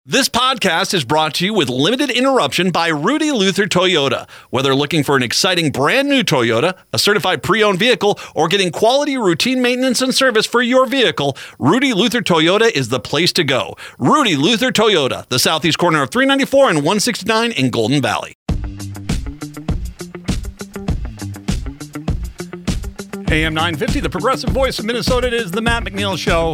This podcast is brought to you with limited interruption by Rudy Luther Toyota. Whether looking for an exciting brand new Toyota, a certified pre-owned vehicle, or getting quality routine maintenance and service for your vehicle, Rudy Luther Toyota is the place to go. Rudy Luther Toyota, the southeast corner of 394 and 169 in Golden Valley. AM 950, the progressive voice of Minnesota. It is the Matt McNeil Show.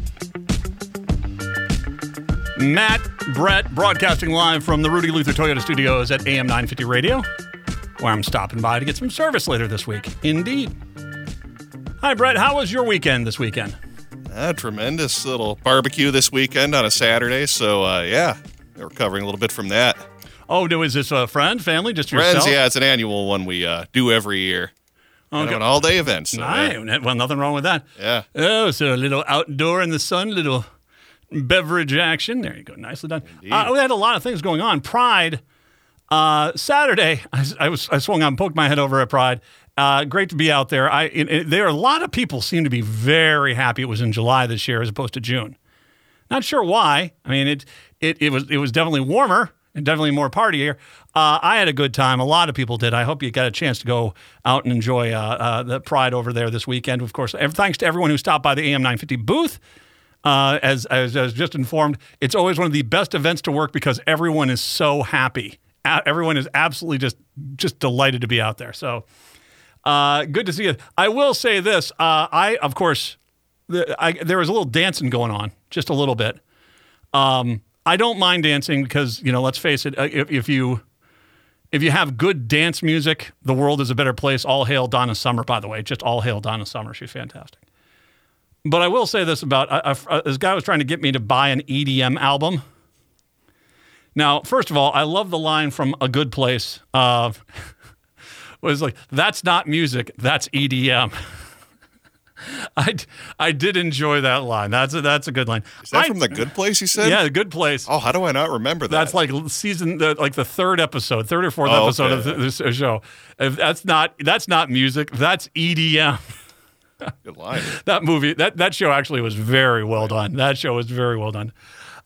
Matt, Brett, broadcasting live from the Rudy Luther Toyota studios at AM 950 Radio, where I'm stopping by to get some service later this week. Indeed. Hi, Brett. How was your weekend this weekend? Tremendous little barbecue this weekend on a Saturday. So, we're recovering a little bit from that. Oh, is this a friend, family, just yourself? Friends, yeah. It's an annual one we do every year. Okay. An all-day event. So, nice. Well, nothing wrong with that. Yeah. Oh, so a little outdoor in the sun, little beverage action. There you go. Nicely done. We had a lot of things going on. Pride, Saturday, I swung out and poked my head over at Pride. Great to be out there. There are a lot of people seem to be very happy it was in July this year as opposed to June. Not sure why. I mean, it was definitely warmer and definitely more partier. I had a good time. A lot of people did. I hope you got a chance to go out and enjoy the Pride over there this weekend. Of course, thanks to everyone who stopped by the AM 950 booth. As I was just informed, it's always one of the best events to work because everyone is so happy. Everyone is absolutely just delighted to be out there. So good to see you. I will say this. There was a little dancing going on, just a little bit. I don't mind dancing because, let's face it, if you have good dance music, the world is a better place. All hail Donna Summer, by the way. Just all hail Donna Summer. She's fantastic. But I will say this about, this guy was trying to get me to buy an EDM album. Now, first of all, I love the line from A Good Place. Was like, that's not music, that's EDM. I did enjoy that line. That's a good line. Is that from The Good Place, you said? Yeah, The Good Place. Oh, how do I not remember that? That's like the third or fourth episode of this show. That's not music, that's EDM. Good line. That movie, that show actually was very well done. That show was very well done.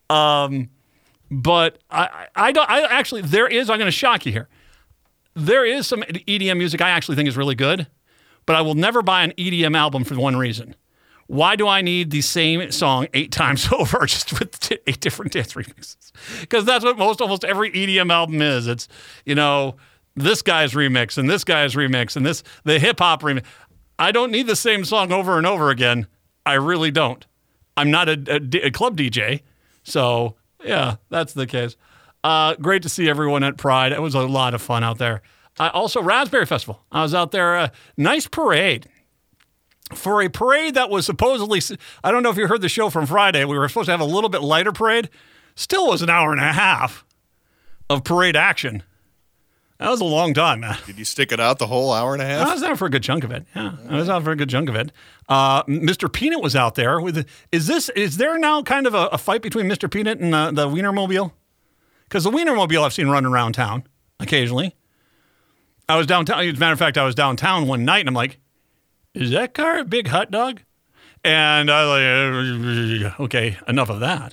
But I'm going to shock you here. There is some EDM music I actually think is really good, but I will never buy an EDM album for one reason. Why do I need the same song 8 times over just with 8 different dance remixes? Because that's what almost every EDM album is. It's, this guy's remix and this guy's remix and the hip hop remix. I don't need the same song over and over again. I really don't. I'm not a club DJ. So, yeah, that's the case. Great to see everyone at Pride. It was a lot of fun out there. Also, Raspberry Festival. I was out there. Nice parade. For a parade that was supposedly, I don't know if you heard the show from Friday. We were supposed to have a little bit lighter parade. Still was an hour and a half of parade action. That was a long time, man. Did you stick it out the whole hour and a half? I was out for a good chunk of it. Yeah, I was out for a good chunk of it. Mr. Peanut was out there. Is there now kind of a fight between Mr. Peanut and the Wienermobile? Because the Wienermobile I've seen running around town occasionally. I was downtown. As a matter of fact, I was downtown one night, and I'm like, is that car a big hot dog? And I was like, okay, enough of that.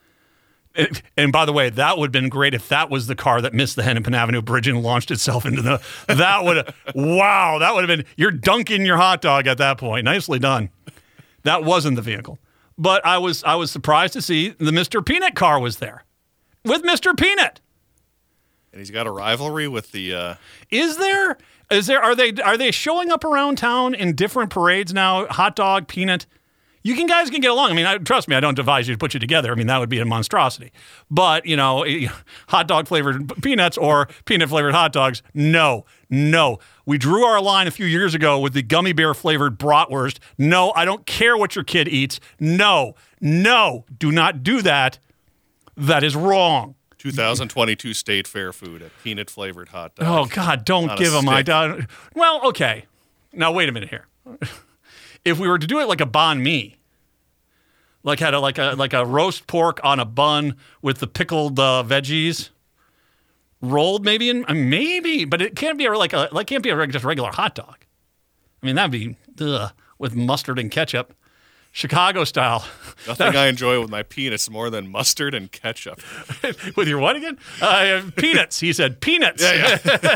And by the way, that would have been great if that was the car that missed the Hennepin Avenue Bridge and launched itself into that would have been, you're dunking your hot dog at that point. Nicely done. That wasn't the vehicle. But I was surprised to see the Mr. Peanut car was there with Mr. Peanut. And he's got a rivalry with the... Is there? Are they showing up around town in different parades now? Hot dog, Peanut. You guys can get along. I mean, trust me, I don't advise you to put you together. I mean, that would be a monstrosity. But, hot dog flavored peanuts or peanut flavored hot dogs, no. We drew our line a few years ago with the gummy bear flavored bratwurst. No, I don't care what your kid eats. No, do not do that. That is wrong. 2022 State Fair food, a peanut flavored hot dog. Oh, God, don't give them my dog. Well, okay. Now, wait a minute here. If we were to do it like a banh mi, like a roast pork on a bun with the pickled veggies rolled, maybe, but it can't be just regular hot dog. I mean, that'd be with mustard and ketchup. Chicago style. Nothing I enjoy with my peanuts more than mustard and ketchup. With your what again? Peanuts. He said peanuts. Yeah.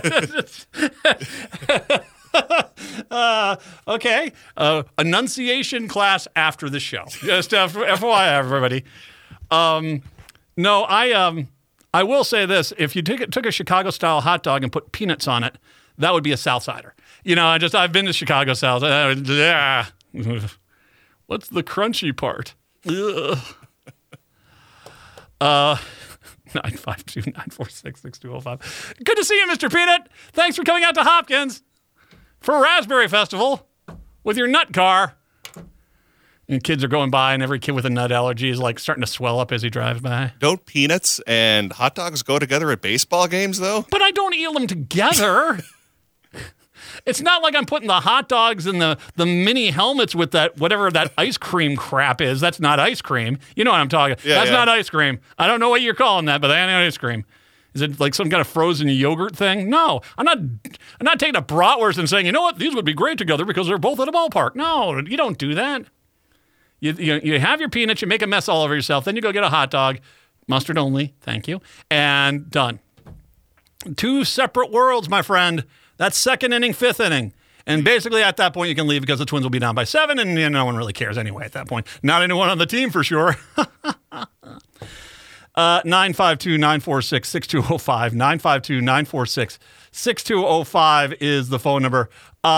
Okay. Enunciation class after the show. Just FYI, everybody. No, I will say this. If you took a Chicago-style hot dog and put peanuts on it, that would be a South-Sider. I've been to Chicago South. Yeah. What's the crunchy part? 952-946-6205. Good to see you, Mr. Peanut. Thanks for coming out to Hopkins for Raspberry Festival with your nut car. And kids are going by, and every kid with a nut allergy is like starting to swell up as he drives by. Don't peanuts and hot dogs go together at baseball games, though? But I don't eat them together. It's not like I'm putting the hot dogs in the mini helmets with that, whatever that ice cream crap is. That's not ice cream. You know what I'm talking about. That's not ice cream. I don't know what you're calling that, but that ain't ice cream. Is it like some kind of frozen yogurt thing? No. I'm not taking a bratwurst and saying, you know what, these would be great together because they're both at a ballpark. No, you don't do that. You have your peanuts, you make a mess all over yourself, then you go get a hot dog, mustard only, thank you, and done. Two separate worlds, my friend. That's second inning, fifth inning. And basically at that point you can leave because the Twins will be down by 7 and no one really cares anyway at that point. Not anyone on the team for sure. 952-946-6205. 952-946-6205 is the phone number.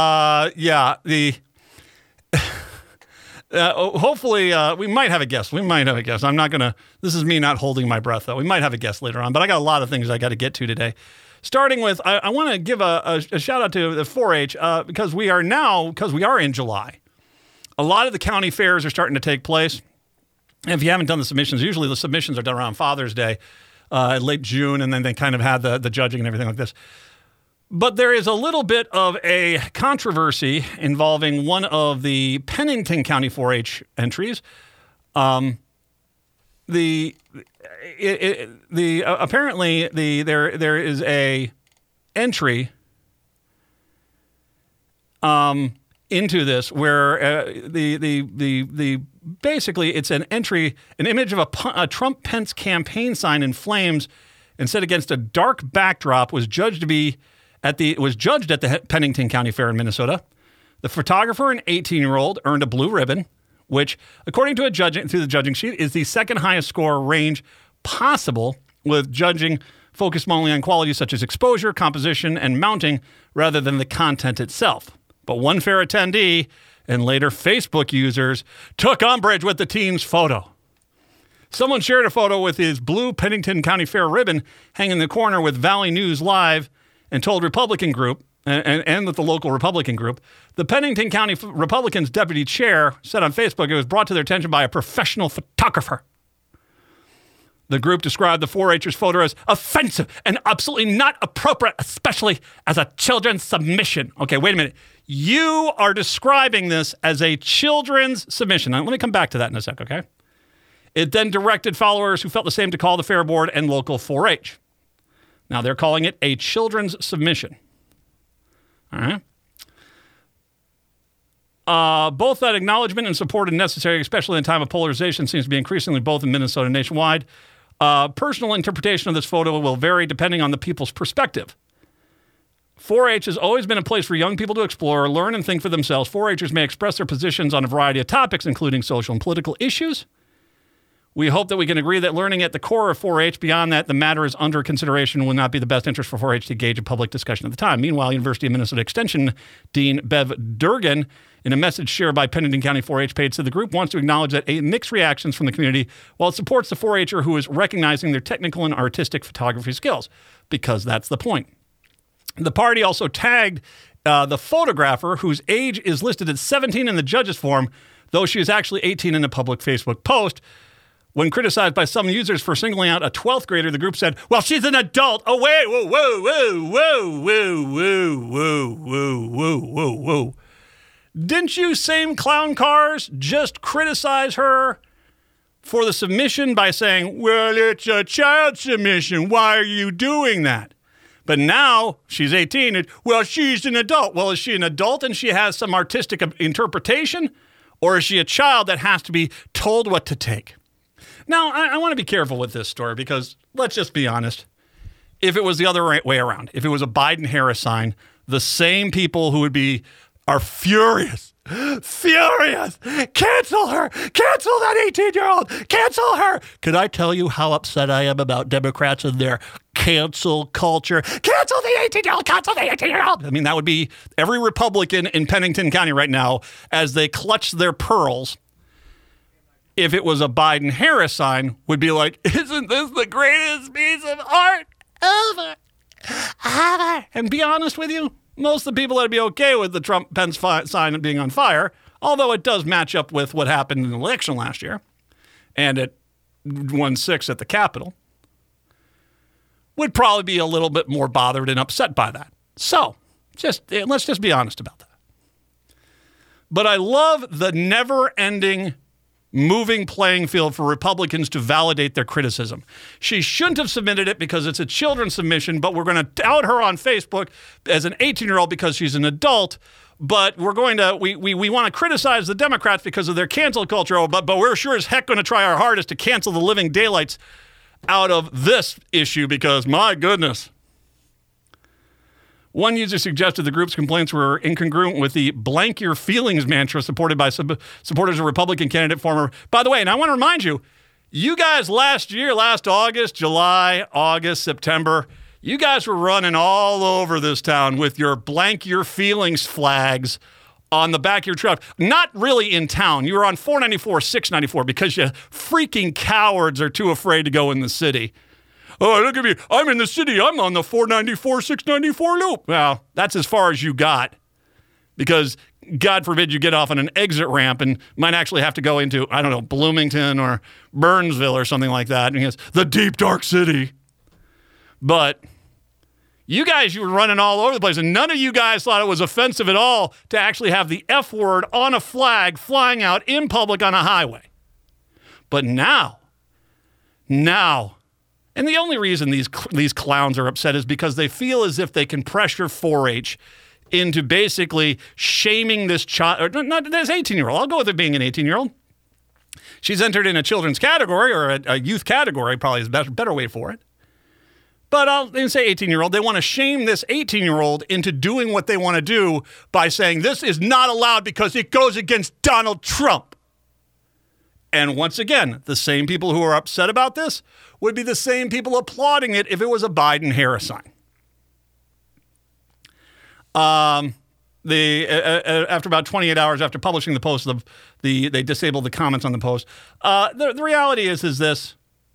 Hopefully, we might have a guest. I'm not going to, this is me not holding my breath, though. We might have a guest later on, but I got a lot of things I got to get to today. Starting with, I want to give a shout out to the 4-H because we are in July. A lot of the county fairs are starting to take place. And if you haven't done the submissions, usually the submissions are done around Father's Day, late June, and then they kind of had the judging and everything like this. But there is a little bit of a controversy involving one of the Pennington County 4-H entries. Apparently there is a entry into this where basically it's an image of a Trump-Pence campaign sign in flames and set against a dark backdrop was judged at the Pennington County Fair in Minnesota. The photographer, an 18-year-old, earned a blue ribbon, which, according to through the judging sheet, is the second highest score range possible, with judging focused only on qualities such as exposure, composition, and mounting rather than the content itself. But one fair attendee and later Facebook users took umbrage with the teen's photo. Someone shared a photo with his blue Pennington County Fair ribbon hanging in the corner with Valley News Live and told Republican group, and with the local Republican group, the Pennington County Republicans deputy chair said on Facebook it was brought to their attention by a professional photographer. The group described the 4-H'ers photo as offensive and absolutely not appropriate, especially as a children's submission. Okay, wait a minute. You are describing this as a children's submission. Now, let me come back to that in a sec, okay? It then directed followers who felt the same to call the fair board and local 4-H. Now, they're calling it a children's submission. All right. Both that acknowledgement and support are necessary, especially in time of polarization, seems to be increasingly both in Minnesota and nationwide. Personal interpretation of this photo will vary depending on the people's perspective. 4-H has always been a place for young people to explore, learn, and think for themselves. 4-Hers may express their positions on a variety of topics, including social and political issues. We hope that we can agree that learning at the core of 4-H, beyond that, the matter is under consideration, will not be the best interest for 4-H to engage in public discussion at the time. Meanwhile, University of Minnesota Extension Dean Bev Durgan, in a message shared by Pennington County 4-H page, said the group wants to acknowledge that mixed reactions from the community while it supports the 4-H'er who is recognizing their technical and artistic photography skills, because that's the point. The party also tagged the photographer, whose age is listed at 17 in the judge's form, though she is actually 18 in a public Facebook post. When criticized by some users for singling out a 12th grader, the group said, well, she's an adult. Oh, wait, whoa, whoa, whoa, whoa, whoa, whoa, whoa, whoa, whoa, whoa, whoa. Didn't you same clown cars just criticize her for the submission by saying, well, it's a child submission. Why are you doing that? But now she's 18. Well, she's an adult. Well, is she an adult and she has some artistic interpretation? Or is she a child that has to be told what to take? Now, I want to be careful with this story because let's just be honest. If it was the other way around, if it was a Biden-Harris sign, the same people who are furious. Furious! Cancel her! Cancel that 18-year-old! Cancel her! Could I tell you how upset I am about Democrats and their cancel culture? Cancel the 18-year-old! Cancel the 18-year-old! I mean, that would be every Republican in Pennington County right now as they clutch their pearls. If it was a Biden-Harris sign, would be like, isn't this the greatest piece of art ever? And be honest with you, most of the people that would be okay with the Trump-Pence sign being on fire, although it does match up with what happened in the election last year, and it won 6 at the Capitol, would probably be a little bit more bothered and upset by that. So, let's just be honest about that. But I love the never-ending moving playing field for Republicans to validate their criticism. She shouldn't have submitted it because it's a children's submission, but we're going to tout her on Facebook as an 18-year-old because she's an adult. But we're going to, we want to criticize the Democrats because of their cancel culture, but we're sure as heck going to try our hardest to cancel the living daylights out of this issue because, my goodness. One user suggested the group's complaints were incongruent with the blank your feelings mantra supported by supporters of Republican candidate former. By the way, and I want to remind you, you guys last August, July, August, September, you guys were running all over this town with your blank your feelings flags on the back of your truck. Not really in town. You were on 494, 694 because you freaking cowards are too afraid to go in the city. Oh, look at me. I'm in the city. I'm on the 494, 694 loop. Well, that's as far as you got because God forbid you get off on an exit ramp and might actually have to go into, I don't know, Bloomington or Burnsville or something like that. And he goes, the deep, dark city. But you were running all over the place, and none of you guys thought it was offensive at all to actually have the F word on a flag flying out in public on a highway. But now, and the only reason these clowns are upset is because they feel as if they can pressure 4-H into basically shaming this child, or not this 18-year-old. I'll go with it being an 18-year-old. She's entered in a children's category or a youth category, probably is a better way for it. But I'll say 18-year-old. They want to shame this 18-year-old into doing what they want to do by saying this is not allowed because it goes against Donald Trump. And once again, the same people who are upset about this would be the same people applauding it if it was a Biden-Harris sign. After about 28 hours after publishing the post, they disabled the comments on the post. The reality is this.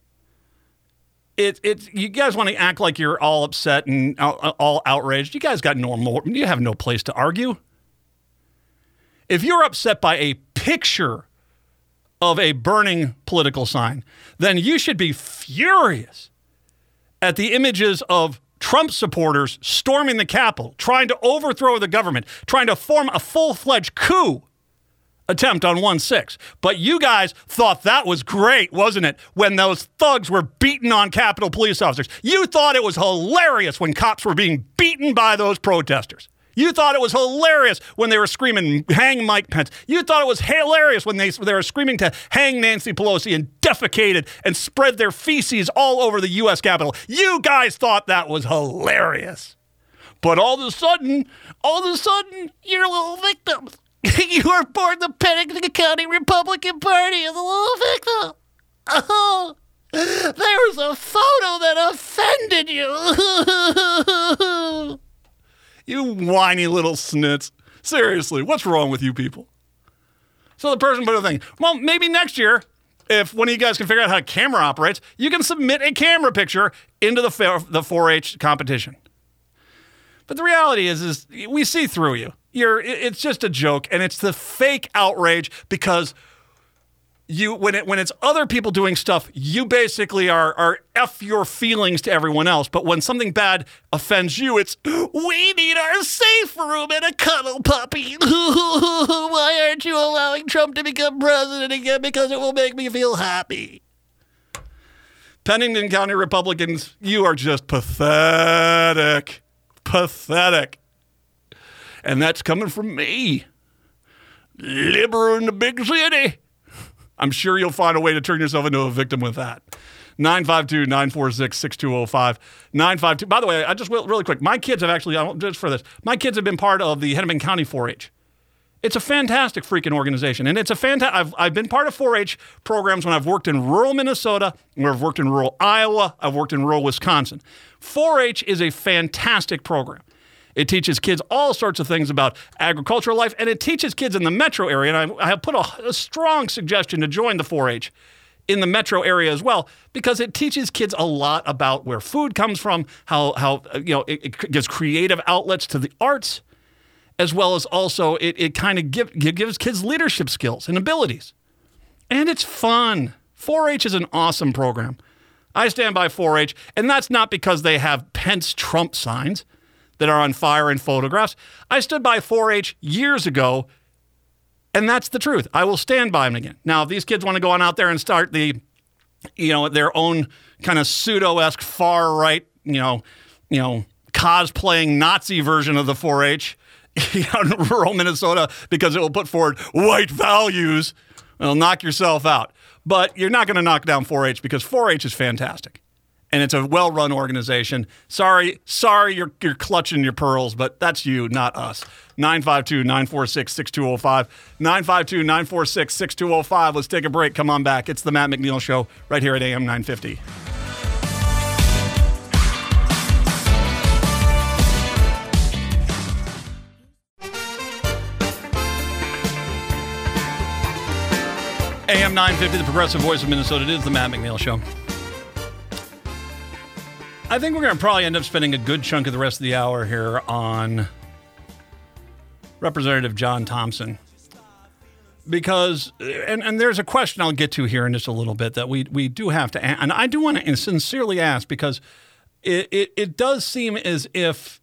You guys want to act like you're all upset and all outraged. You guys you have no place to argue. If you're upset by a picture of a burning political sign, then you should be furious at the images of Trump supporters storming the Capitol, trying to overthrow the government, trying to form a full-fledged coup attempt on 1/6. But you guys thought that was great, wasn't it, when those thugs were beating on Capitol police officers? You thought it was hilarious when cops were being beaten by those protesters. You thought it was hilarious when they were screaming, hang Mike Pence. You thought it was hilarious when they were screaming to hang Nancy Pelosi and defecated and spread their feces all over the U.S. Capitol. You guys thought that was hilarious. But all of a sudden, you're little victims. You were born the Pennington County Republican Party as a little victim. Oh, there was a photo that offended you. You whiny little snits. Seriously, what's wrong with you people? So the person put a thing. Well, maybe next year, if one of you guys can figure out how a camera operates, you can submit a camera picture into the 4-H competition. But the reality is we see through you. It's just a joke, and it's the fake outrage because when it's other people doing stuff, you basically are F your feelings to everyone else. But when something bad offends you, it's, we need our safe room and a cuddle puppy. Why aren't you allowing Trump to become president again? Because it will make me feel happy. Pennington County Republicans, you are just pathetic. Pathetic. And that's coming from me. Liberal in the big city. I'm sure you'll find a way to turn yourself into a victim with that. 952-946-6205. 952. By the way, I just really quick. My kids have actually, just for this, my kids have been part of the Hennepin County 4-H. It's a fantastic freaking organization, and it's a fantastic. I've been part of 4-H programs when I've worked in rural Minnesota, where I've worked in rural Iowa, I've worked in rural Wisconsin. 4-H is a fantastic program. It teaches kids all sorts of things about agricultural life, and it teaches kids in the metro area. And I have put a strong suggestion to join the 4-H in the metro area as well, because it teaches kids a lot about where food comes from, how it gives creative outlets to the arts, as well as also it kind of gives kids leadership skills and abilities. And it's fun. 4-H is an awesome program. I stand by 4-H, and that's not because they have Pence Trump signs that are on fire in photographs. I stood by 4-H years ago, and that's the truth. I will stand by them again. Now, if these kids want to go on out there and start their own kind of pseudo-esque far-right, cosplaying Nazi version of the 4-H in rural Minnesota because it will put forward white values, it'll knock yourself out. But you're not going to knock down 4-H because 4-H is fantastic. And it's a well-run organization. Sorry, you're clutching your pearls, but that's you, not us. 952-946-6205. 952-946-6205. Let's take a break. Come on back. It's the Matt McNeil Show right here at AM 950. AM 950, the progressive voice of Minnesota. It is the Matt McNeil Show. I think we're going to probably end up spending a good chunk of the rest of the hour here on Representative John Thompson. Because, and there's a question I'll get to here in just a little bit that we do have to, and I do want to sincerely ask, because it does seem as if,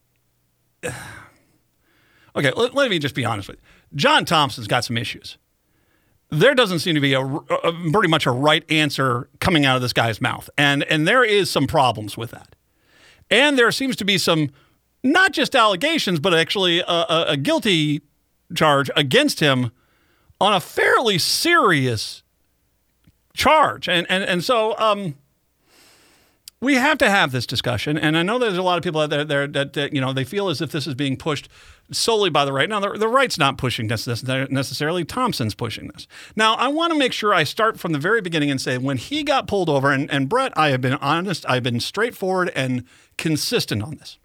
okay, let me just be honest with you. John Thompson's got some issues. There doesn't seem to be pretty much a right answer coming out of this guy's mouth. And there is some problems with that. And there seems to be some, not just allegations, but actually a guilty charge against him on a fairly serious charge. And so we have to have this discussion. And I know there's a lot of people out there that they feel as if this is being pushed solely by the right. Now, the right's not pushing this necessarily. Thompson's pushing this. Now, I want to make sure I start from the very beginning and say when he got pulled over, and Brett, I have been honest, I've been straightforward and consistent on this.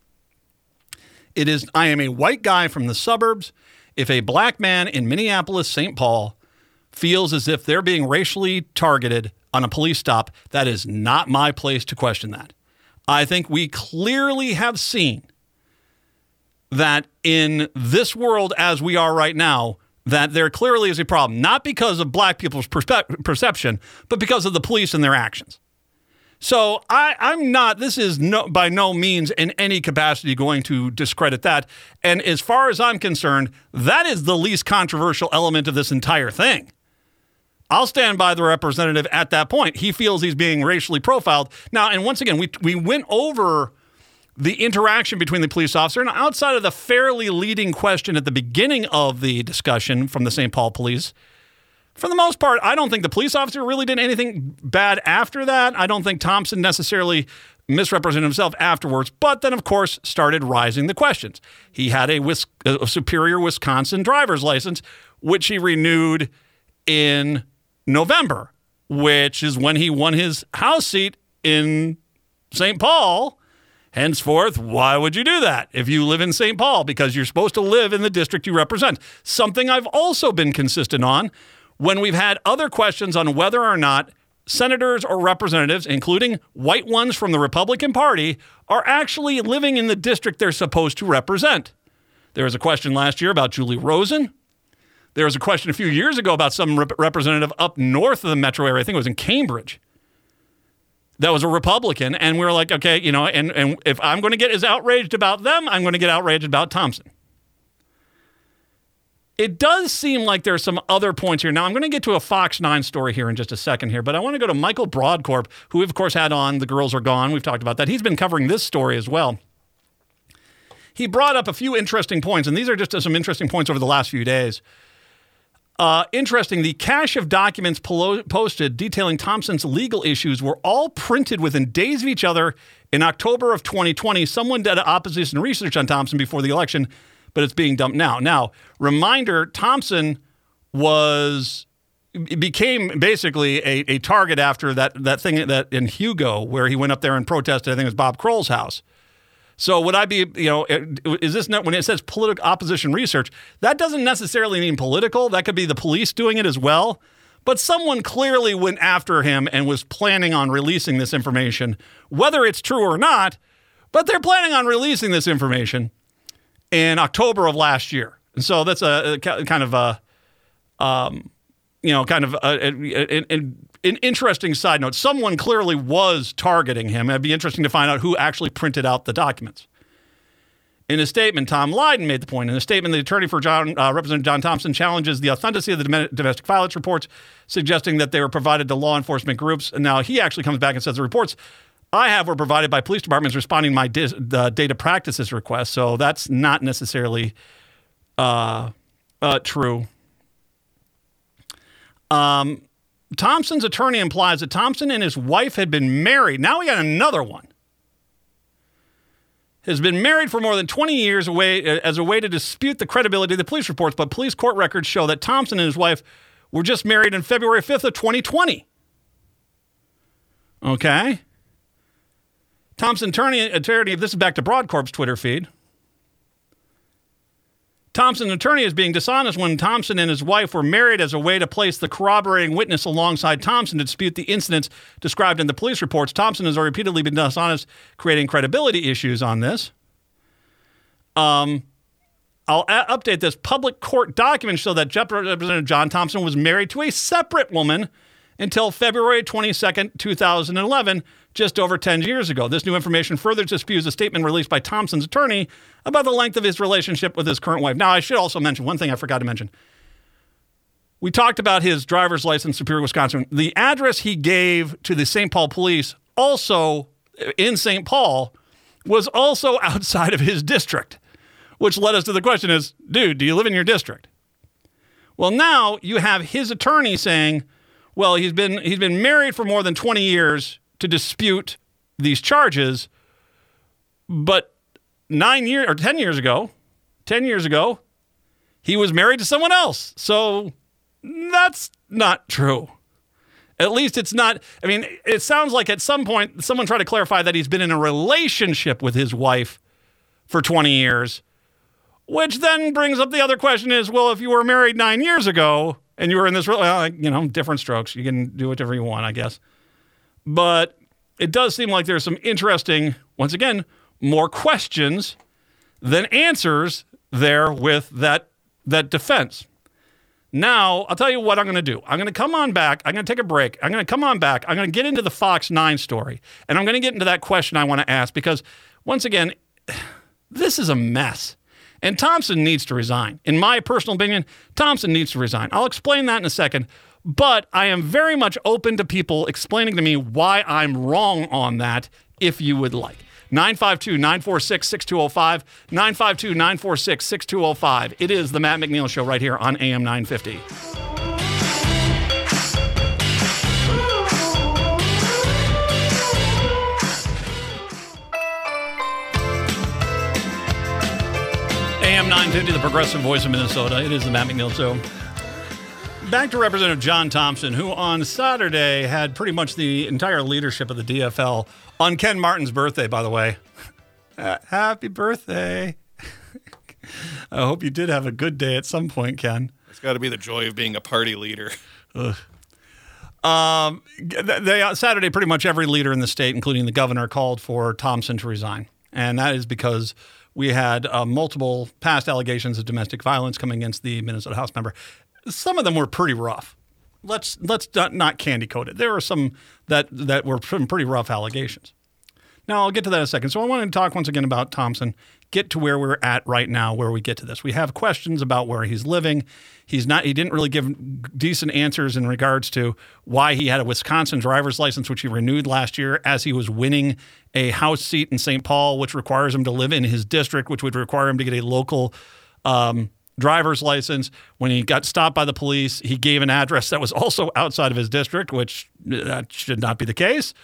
I am a white guy from the suburbs. If a black man in Minneapolis, St. Paul, feels as if they're being racially targeted on a police stop, that is not my place to question that. I think we clearly have seen that in this world as we are right now, that there clearly is a problem, not because of black people's perception, but because of the police and their actions. So I'm not, this is by no means in any capacity going to discredit that. And as far as I'm concerned, that is the least controversial element of this entire thing. I'll stand by the representative at that point. He feels he's being racially profiled. Now, and once again, we went over the interaction between the police officer, and outside of the fairly leading question at the beginning of the discussion from the St. Paul police, for the most part, I don't think the police officer really did anything bad after that. I don't think Thompson necessarily misrepresented himself afterwards, but then, of course, started rising the questions. He had a Superior, Wisconsin driver's license, which he renewed in November, which is when he won his House seat in St. Paul. Henceforth, why would you do that if you live in St. Paul? Because you're supposed to live in the district you represent. Something I've also been consistent on when we've had other questions on whether or not senators or representatives, including white ones from the Republican Party, are actually living in the district they're supposed to represent. There was a question last year about Julie Rosen. There was a question a few years ago about some representative up north of the metro area. I think it was in Cambridge. That was a Republican. And we were like, okay, and if I'm going to get as outraged about them, I'm going to get outraged about Thompson. It does seem like there's some other points here. Now, I'm going to get to a Fox 9 story here in just a second here, but I want to go to Michael Broadcorp, who we've, of course, had on The Girls Are Gone. We've talked about that. He's been covering this story as well. He brought up a few interesting points, and these are just some interesting points over the last few days. Interesting, the cache of documents posted detailing Thompson's legal issues were all printed within days of each other in October of 2020. Someone did opposition research on Thompson before the election, but it's being dumped now. Now, reminder, Thompson became basically a target after that thing that in Hugo where he went up there and protested, I think it was Bob Kroll's house. So would I be, is this not, when it says political opposition research, that doesn't necessarily mean political. That could be the police doing it as well. But someone clearly went after him and was planning on releasing this information, whether it's true or not, but they're planning on releasing this information in October of last year. And so that's an interesting side note. Someone clearly was targeting him. It'd be interesting to find out who actually printed out the documents. In a statement, Tom Lydon made the point. In a statement, the attorney for Representative John Thompson challenges the authenticity of the domestic violence reports, suggesting that they were provided to law enforcement groups. And now he actually comes back and says the reports I have were provided by police departments responding to my data practices request. So that's not necessarily true. Thompson's attorney implies that Thompson and his wife had been married. Now we got another one. Has been married for more than 20 years as a way to dispute the credibility of the police reports, but police court records show that Thompson and his wife were just married on February 5th of 2020. Okay. Thompson attorney, this is back to BroadCorp's Twitter feed. Thompson's attorney is being dishonest when Thompson and his wife were married as a way to place the corroborating witness alongside Thompson to dispute the incidents described in the police reports. Thompson has repeatedly been dishonest, creating credibility issues on this. I'll update this. Public court documents show that Representative John Thompson was married to a separate woman until February 22nd, 2011, just over 10 years ago. This new information further disputes a statement released by Thompson's attorney about the length of his relationship with his current wife. Now, I should also mention one thing I forgot to mention. We talked about his driver's license, Superior, Wisconsin. The address he gave to the St. Paul police, also in St. Paul, was also outside of his district, which led us to the question is, dude, do you live in your district? Well, now you have his attorney saying, well, he's been married for more than 20 years to dispute these charges, but 10 years ago, he was married to someone else. So that's not true. At least it's not. I mean, it sounds like at some point someone tried to clarify that he's been in a relationship with his wife for 20 years, which then brings up the other question is, well, if you were married 9 years ago and you were in this, different strokes, you can do whatever you want, I guess. But it does seem like there's some interesting, once again, more questions than answers there with that defense. Now, I'll tell you what I'm going to do. I'm going to come on back. I'm going to take a break. I'm going to come on back. I'm going to get into the Fox 9 story. And I'm going to get into that question I want to ask because, once again, this is a mess. And Thompson needs to resign. In my personal opinion, Thompson needs to resign. I'll explain that in a second. But I am very much open to people explaining to me why I'm wrong on that, if you would like. 952-946-6205, 952-946-6205. It is the Matt McNeil Show right here on AM 950. AM 950, the progressive voice of Minnesota. It is the Matt McNeil Show. Back to Representative John Thompson, who on Saturday had pretty much the entire leadership of the DFL on Ken Martin's birthday, by the way. Happy birthday. I hope you did have a good day at some point, Ken. It's got to be the joy of being a party leader. Saturday, pretty much every leader in the state, including the governor, called for Thompson to resign. And that is because we had multiple past allegations of domestic violence coming against the Minnesota House member. Some of them were pretty rough. Let's not candy coat it. There were some that were some pretty rough allegations. Now, I'll get to that in a second. So I wanted to talk once again about Thompson, get to where we're at right now, where we get to this. We have questions about where he's living. He didn't really give decent answers in regards to why he had a Wisconsin driver's license, which he renewed last year as he was winning a House seat in St. Paul, which requires him to live in his district, which would require him to get a local driver's license. When he got stopped by the police, he gave an address that was also outside of his district, which that should not be the case.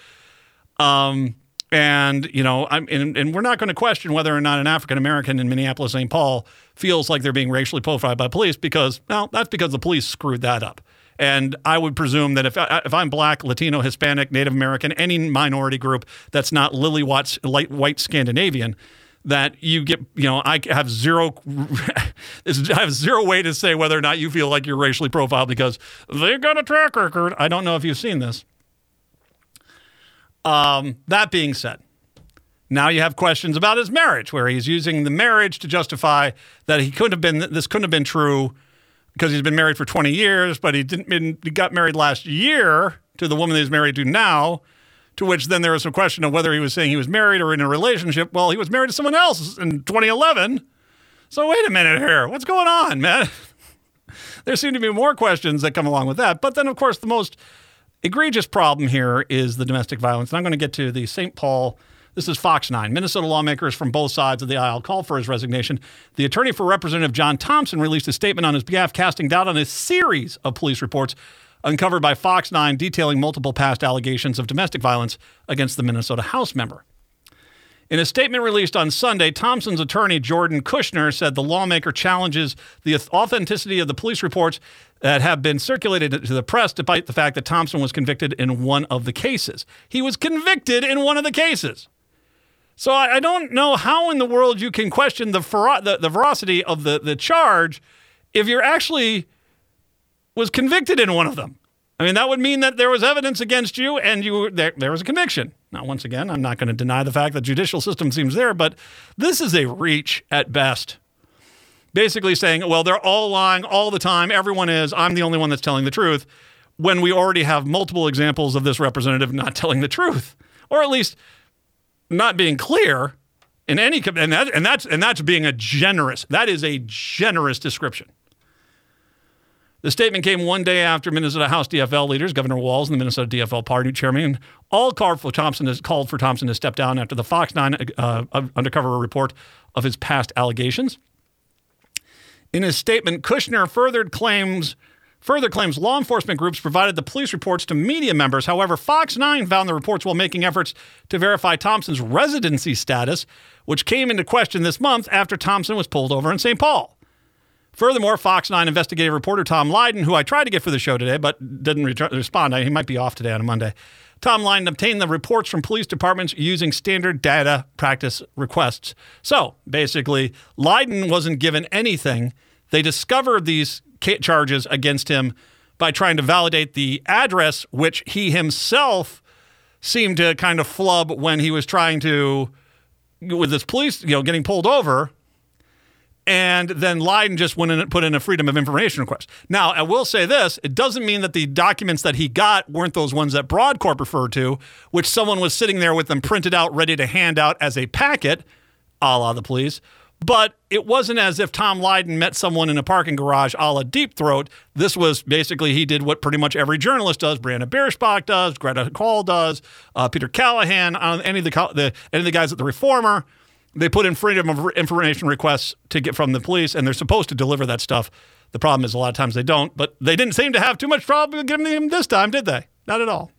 And we're not going to question whether or not an African American in Minneapolis, St. Paul feels like they're being racially profiled by police because, well, that's because the police screwed that up. And I would presume that if I'm Black, Latino, Hispanic, Native American, any minority group that's not lily white Scandinavian, that you get, I have zero way to say whether or not you feel like you're racially profiled because they've got a track record. I don't know if you've seen this. That being said, now you have questions about his marriage, where he's using the marriage to justify that this couldn't have been true because he's been married for 20 years, but he got married last year to the woman that he's married to now, to which then there was a question of whether he was saying he was married or in a relationship. Well, he was married to someone else in 2011. So wait a minute here. What's going on, man? There seem to be more questions that come along with that. But then, of course, the most egregious problem here is the domestic violence. And I'm going to get to the St. Paul. This is Fox 9. Minnesota lawmakers from both sides of the aisle called for his resignation. The attorney for Representative John Thompson released a statement on his behalf, casting doubt on a series of police reports uncovered by Fox 9 detailing multiple past allegations of domestic violence against the Minnesota House member. In a statement released on Sunday, Thompson's attorney, Jordan Kushner, said the lawmaker challenges the authenticity of the police reports that have been circulated to the press, despite the fact that Thompson was convicted in one of the cases. He was convicted in one of the cases. So I don't know how in the world you can question the veracity of the charge if you're actually was convicted in one of them. I mean, that would mean that there was evidence against you and there was a conviction. Now, once again, I'm not going to deny the fact that the judicial system seems there, but this is a reach at best. Basically saying, well, they're all lying all the time. Everyone is. I'm the only one that's telling the truth, when we already have multiple examples of this representative not telling the truth, or at least not being clear in any, and that's being a generous. That is a generous description. The statement came one day after Minnesota House DFL leaders, Governor Walz and the Minnesota DFL party chairman, all called for Thompson to step down after the Fox 9 undercover report of his past allegations. In his statement, Kushner further claims law enforcement groups provided the police reports to media members. However, Fox 9 found the reports while making efforts to verify Thompson's residency status, which came into question this month after Thompson was pulled over in St. Paul. Furthermore, Fox 9 investigative reporter Tom Lydon, who I tried to get for the show today but didn't respond. He might be off today on a Monday. Tom Lydon obtained the reports from police departments using standard data practice requests. So basically, Lydon wasn't given anything. They discovered these charges against him by trying to validate the address, which he himself seemed to kind of flub when he was trying to, with this police, getting pulled over. And then Lydon just went in and put in a Freedom of Information request. Now, I will say this. It doesn't mean that the documents that he got weren't those ones that BroadCorp referred to, which someone was sitting there with them printed out, ready to hand out as a packet, a la the police. But it wasn't as if Tom Lydon met someone in a parking garage a la Deep Throat. This was basically, he did what pretty much every journalist does. Brianna Bierschbach does, Greta Call does, Peter Callahan, any of the guys at The Reformer. They put in Freedom of Information requests to get from the police, and they're supposed to deliver that stuff. The problem is a lot of times they don't, but they didn't seem to have too much problem getting them this time, did they? Not at all.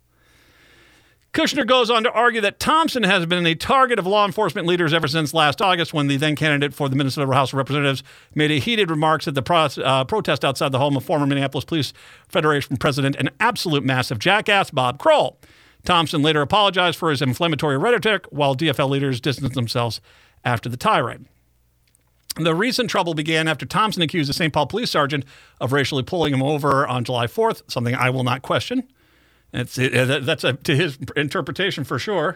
Kushner goes on to argue that Thompson has been a target of law enforcement leaders ever since last August, when the then candidate for the Minnesota House of Representatives made a heated remarks at the protest outside the home of former Minneapolis Police Federation president and absolute massive jackass Bob Kroll. Thompson later apologized for his inflammatory rhetoric, while DFL leaders distanced themselves after the tirade. The recent trouble began after Thompson accused a St. Paul police sergeant of racially pulling him over on July 4th, something I will not question. That's to his interpretation for sure.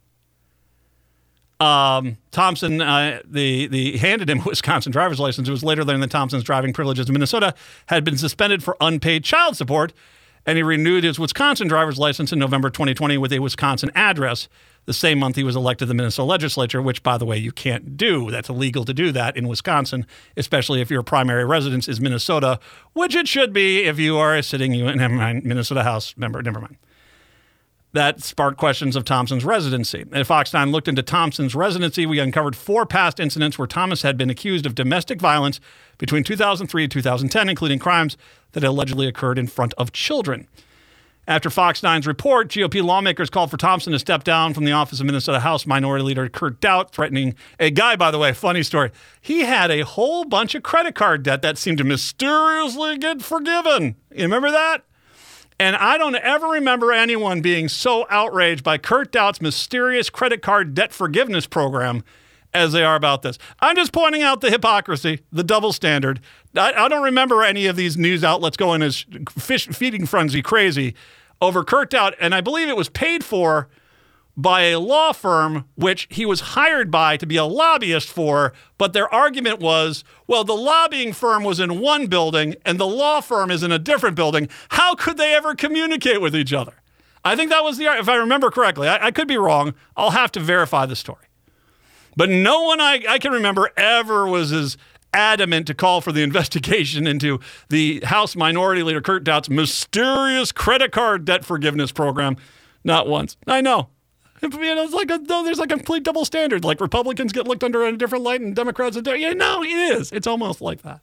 Thompson, they handed him a Wisconsin driver's license. It was later learned that Thompson's driving privileges in Minnesota had been suspended for unpaid child support, and he renewed his Wisconsin driver's license in November 2020 with a Wisconsin address, the same month he was elected to the Minnesota legislature, which, by the way, you can't do. That's illegal to do that in Wisconsin, especially if your primary residence is Minnesota, which it should be if you are a sitting Minnesota House member. Never mind. That sparked questions of Thompson's residency. At Fox 9 looked into Thompson's residency, we uncovered 4 past incidents where Thomas had been accused of domestic violence between 2003 and 2010, including crimes that allegedly occurred in front of children. After Fox 9's report, GOP lawmakers called for Thompson to step down from the office of Minnesota House Minority Leader Kurt Daudt, threatening a guy, by the way, funny story. He had a whole bunch of credit card debt that seemed to mysteriously get forgiven. You remember that? And I don't ever remember anyone being so outraged by Kurt Daudt's mysterious credit card debt forgiveness program as they are about this. I'm just pointing out the hypocrisy, the double standard. I don't remember any of these news outlets going as feeding frenzy crazy over Kurt Daudt, and I believe it was paid for by a law firm which he was hired by to be a lobbyist for, but their argument was, well, the lobbying firm was in one building and the law firm is in a different building. How could they ever communicate with each other? I think that was if I remember correctly. I could be wrong. I'll have to verify the story. But no one I can remember ever was as adamant to call for the investigation into the House Minority Leader Kurt Daudt's mysterious credit card debt forgiveness program. Not once. I know. It's like there's like a complete double standard. Like Republicans get looked under in a different light and Democrats don't. Yeah, no, it is. It's almost like that.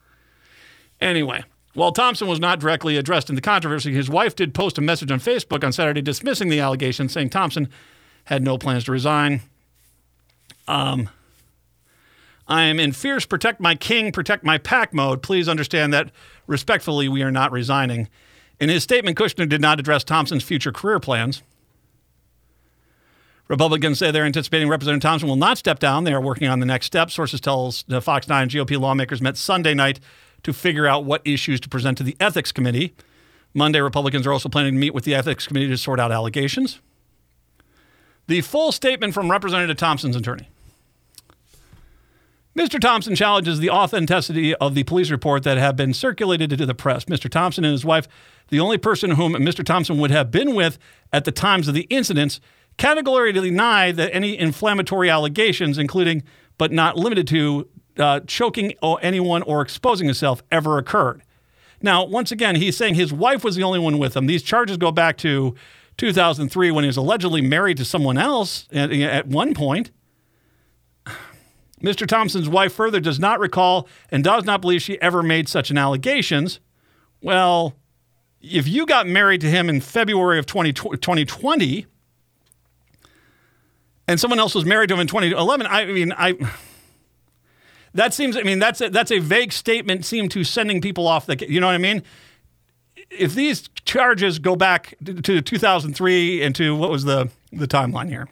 Anyway, while Thompson was not directly addressed in the controversy, his wife did post a message on Facebook on Saturday dismissing the allegations, saying Thompson had no plans to resign. I am in fierce protect my king, protect my pack mode. Please understand that respectfully, we are not resigning. In his statement, Kushner did not address Thompson's future career plans. Republicans say they're anticipating Representative Thompson will not step down. They are working on the next step. Sources tell the Fox 9 GOP lawmakers met Sunday night to figure out what issues to present to the Ethics Committee. Monday, Republicans are also planning to meet with the Ethics Committee to sort out allegations. The full statement from Representative Thompson's attorney. Mr. Thompson challenges the authenticity of the police report that have been circulated to the press. Mr. Thompson and his wife, the only person whom Mr. Thompson would have been with at the times of the incidents, categorically deny that any inflammatory allegations, including but not limited to choking anyone or exposing himself, ever occurred. Now, once again, he's saying his wife was the only one with him. These charges go back to 2003 when he was allegedly married to someone else at one point. Mr. Thompson's wife further does not recall and does not believe she ever made such an allegations. Well, if you got married to him in February of 2020 and someone else was married to him in 2011, that's a vague statement seemed to sending people off you know what I mean? If these charges go back to 2003 and to what was the timeline here?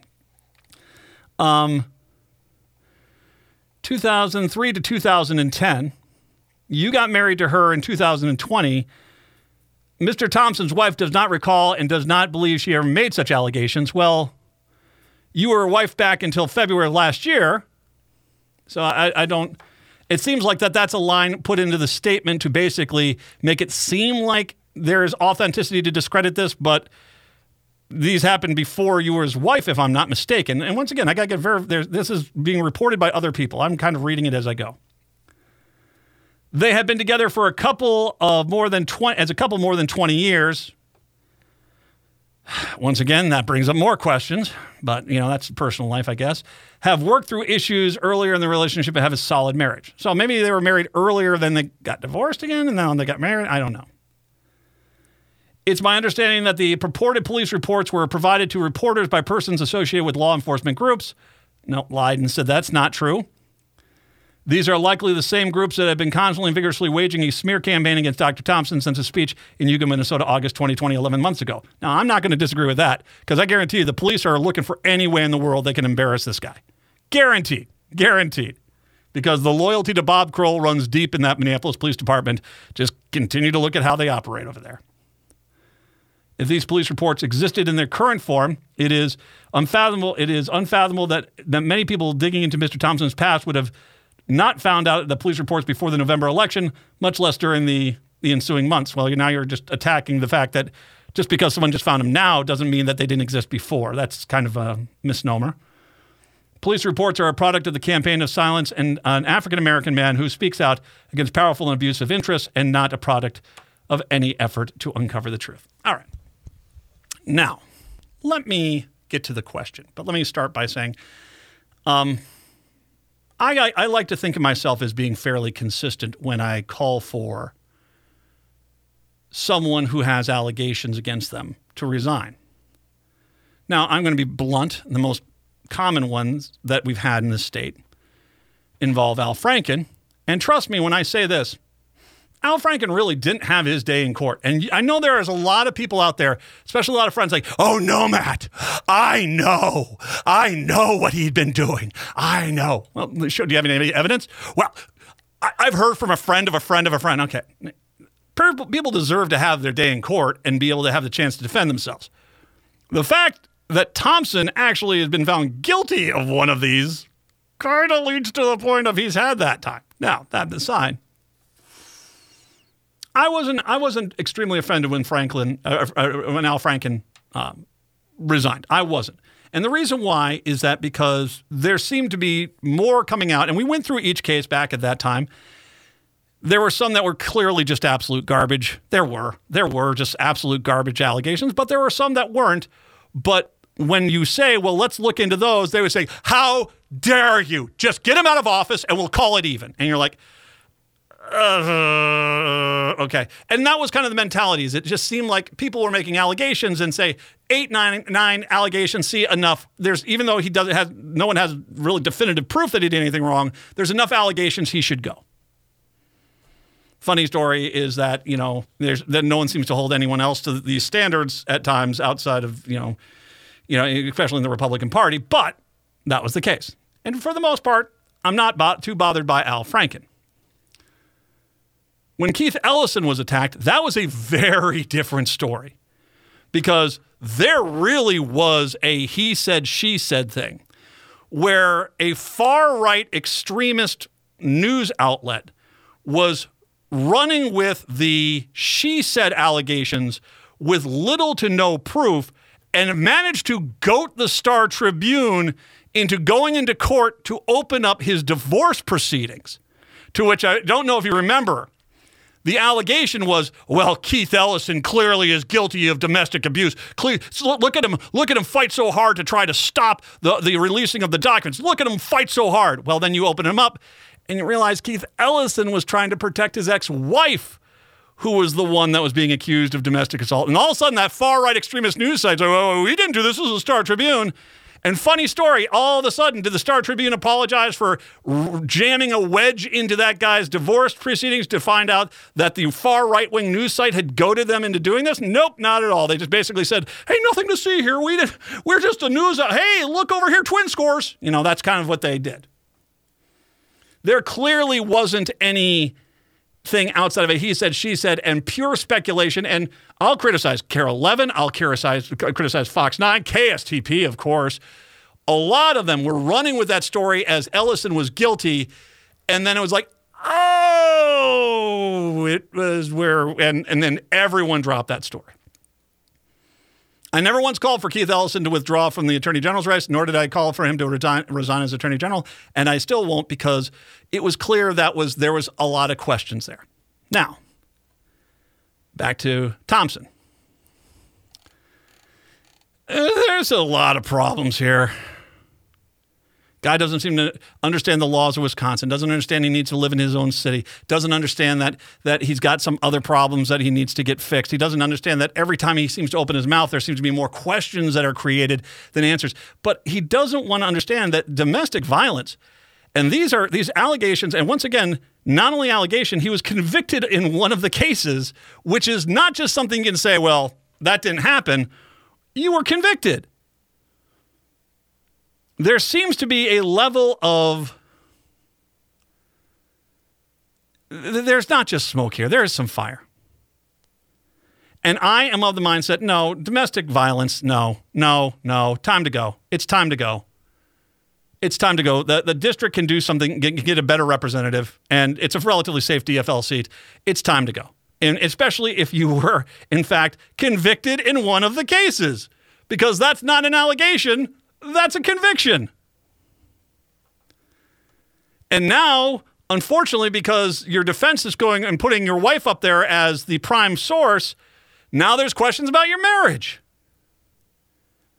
2003 to 2010. You got married to her in 2020. Mr. Thompson's wife does not recall and does not believe she ever made such allegations. Well, you were a wife back until February of last year. So I don't, it seems like that's a line put into the statement to basically make it seem like there is authenticity to discredit this, but these happened before you were his wife, if I'm not mistaken. And once again, I got to get this is being reported by other people. I'm kind of reading it as I go. They had been together for a couple more than 20 years. Once again, that brings up more questions, but that's personal life, I guess. Have worked through issues earlier in the relationship and have a solid marriage. So maybe they were married earlier, then they got divorced again, and now they got married. I don't know. It's my understanding that the purported police reports were provided to reporters by persons associated with law enforcement groups. No, lied and said that's not true. These are likely the same groups that have been constantly and vigorously waging a smear campaign against Dr. Thompson since his speech in Hugo, Minnesota, August 2020, 11 months ago. Now, I'm not going to disagree with that because I guarantee you the police are looking for any way in the world they can embarrass this guy. Guaranteed. Guaranteed. Because the loyalty to Bob Kroll runs deep in that Minneapolis Police Department. Just continue to look at how they operate over there. If these police reports existed in their current form, it is unfathomable that many people digging into Mr. Thompson's past would have not found out the police reports before the November election, much less during the ensuing months. Well, now you're just attacking the fact that just because someone just found them now doesn't mean that they didn't exist before. That's kind of a misnomer. Police reports are a product of the campaign of silence and an African-American man who speaks out against powerful and abusive interests and not a product of any effort to uncover the truth. All right. Now, let me get to the question. But let me start by saying, I like to think of myself as being fairly consistent when I call for someone who has allegations against them to resign. Now, I'm going to be blunt. The most common ones that we've had in this state involve Al Franken. And trust me when I say this, Al Franken really didn't have his day in court. And I know there is a lot of people out there, especially a lot of friends like, oh no, Matt, I know what he'd been doing. I know. Well, do you have any evidence? Well, I've heard from a friend of a friend of a friend. Okay. People deserve to have their day in court and be able to have the chance to defend themselves. The fact that Thompson actually has been found guilty of one of these kind of leads to the point of he's had that time. Now, that aside, I wasn't extremely offended when when Al Franken resigned. I wasn't. And the reason why is that because there seemed to be more coming out, and we went through each case back at that time. There were some that were clearly just absolute garbage. There were just absolute garbage allegations, but there were some that weren't. But when you say, well, let's look into those, they would say, how dare you? Just get him out of office and we'll call it even. And you're like, okay. And that was kind of the mentality. It just seemed like people were making allegations and say 8, 9 allegations. See, enough. Even though no one has really definitive proof that he did anything wrong. There's enough allegations he should go. Funny story is that, that no one seems to hold anyone else to these standards at times outside of, especially in the Republican Party. But that was the case. And for the most part, I'm not too bothered by Al Franken. When Keith Ellison was attacked, that was a very different story because there really was a he said, she said thing where a far-right extremist news outlet was running with the she said allegations with little to no proof and managed to goat the Star Tribune into going into court to open up his divorce proceedings, to which I don't know if you remember. The allegation was, well, Keith Ellison clearly is guilty of domestic abuse. Look at him fight so hard to try to stop the releasing of the documents. Look at him fight so hard. Well, then you open him up and you realize Keith Ellison was trying to protect his ex-wife, who was the one that was being accused of domestic assault. And all of a sudden, that far-right extremist news site said, oh, we didn't do this. This was the Star Tribune. And funny story, all of a sudden, did the Star Tribune apologize for jamming a wedge into that guy's divorce proceedings to find out that the far right-wing news site had goaded them into doing this? Nope, not at all. They just basically said, hey, nothing to see here. We're just a news. Hey, look over here, twin scores. That's kind of what they did. There clearly wasn't anything outside of it. He said, she said, and pure speculation. And I'll criticize Carol Levin. I'll criticize Fox 9, KSTP, of course. A lot of them were running with that story as Ellison was guilty. And then it was like, oh, it was where, and then everyone dropped that story. I never once called for Keith Ellison to withdraw from the Attorney General's race, nor did I call for him to resign as Attorney General, and I still won't because it was clear there was a lot of questions there. Now, back to Thompson. There's a lot of problems here. Guy doesn't seem to understand the laws of Wisconsin, doesn't understand he needs to live in his own city, doesn't understand that he's got some other problems that he needs to get fixed. He doesn't understand that every time he seems to open his mouth, there seems to be more questions that are created than answers. But he doesn't want to understand that domestic violence, and these allegations, and once again, not only allegation, he was convicted in one of the cases, which is not just something you can say, well, that didn't happen. You were convicted. There seems to be a level of, there's not just smoke here, there is some fire. And I am of the mindset, no, domestic violence, no, time to go. It's time to go. It's time to go. The district can do something, get a better representative, and it's a relatively safe DFL seat. It's time to go. And especially if you were, in fact, convicted in one of the cases, because that's not an allegation. That's a conviction. And now, unfortunately, because your defense is going and putting your wife up there as the prime source, now there's questions about your marriage.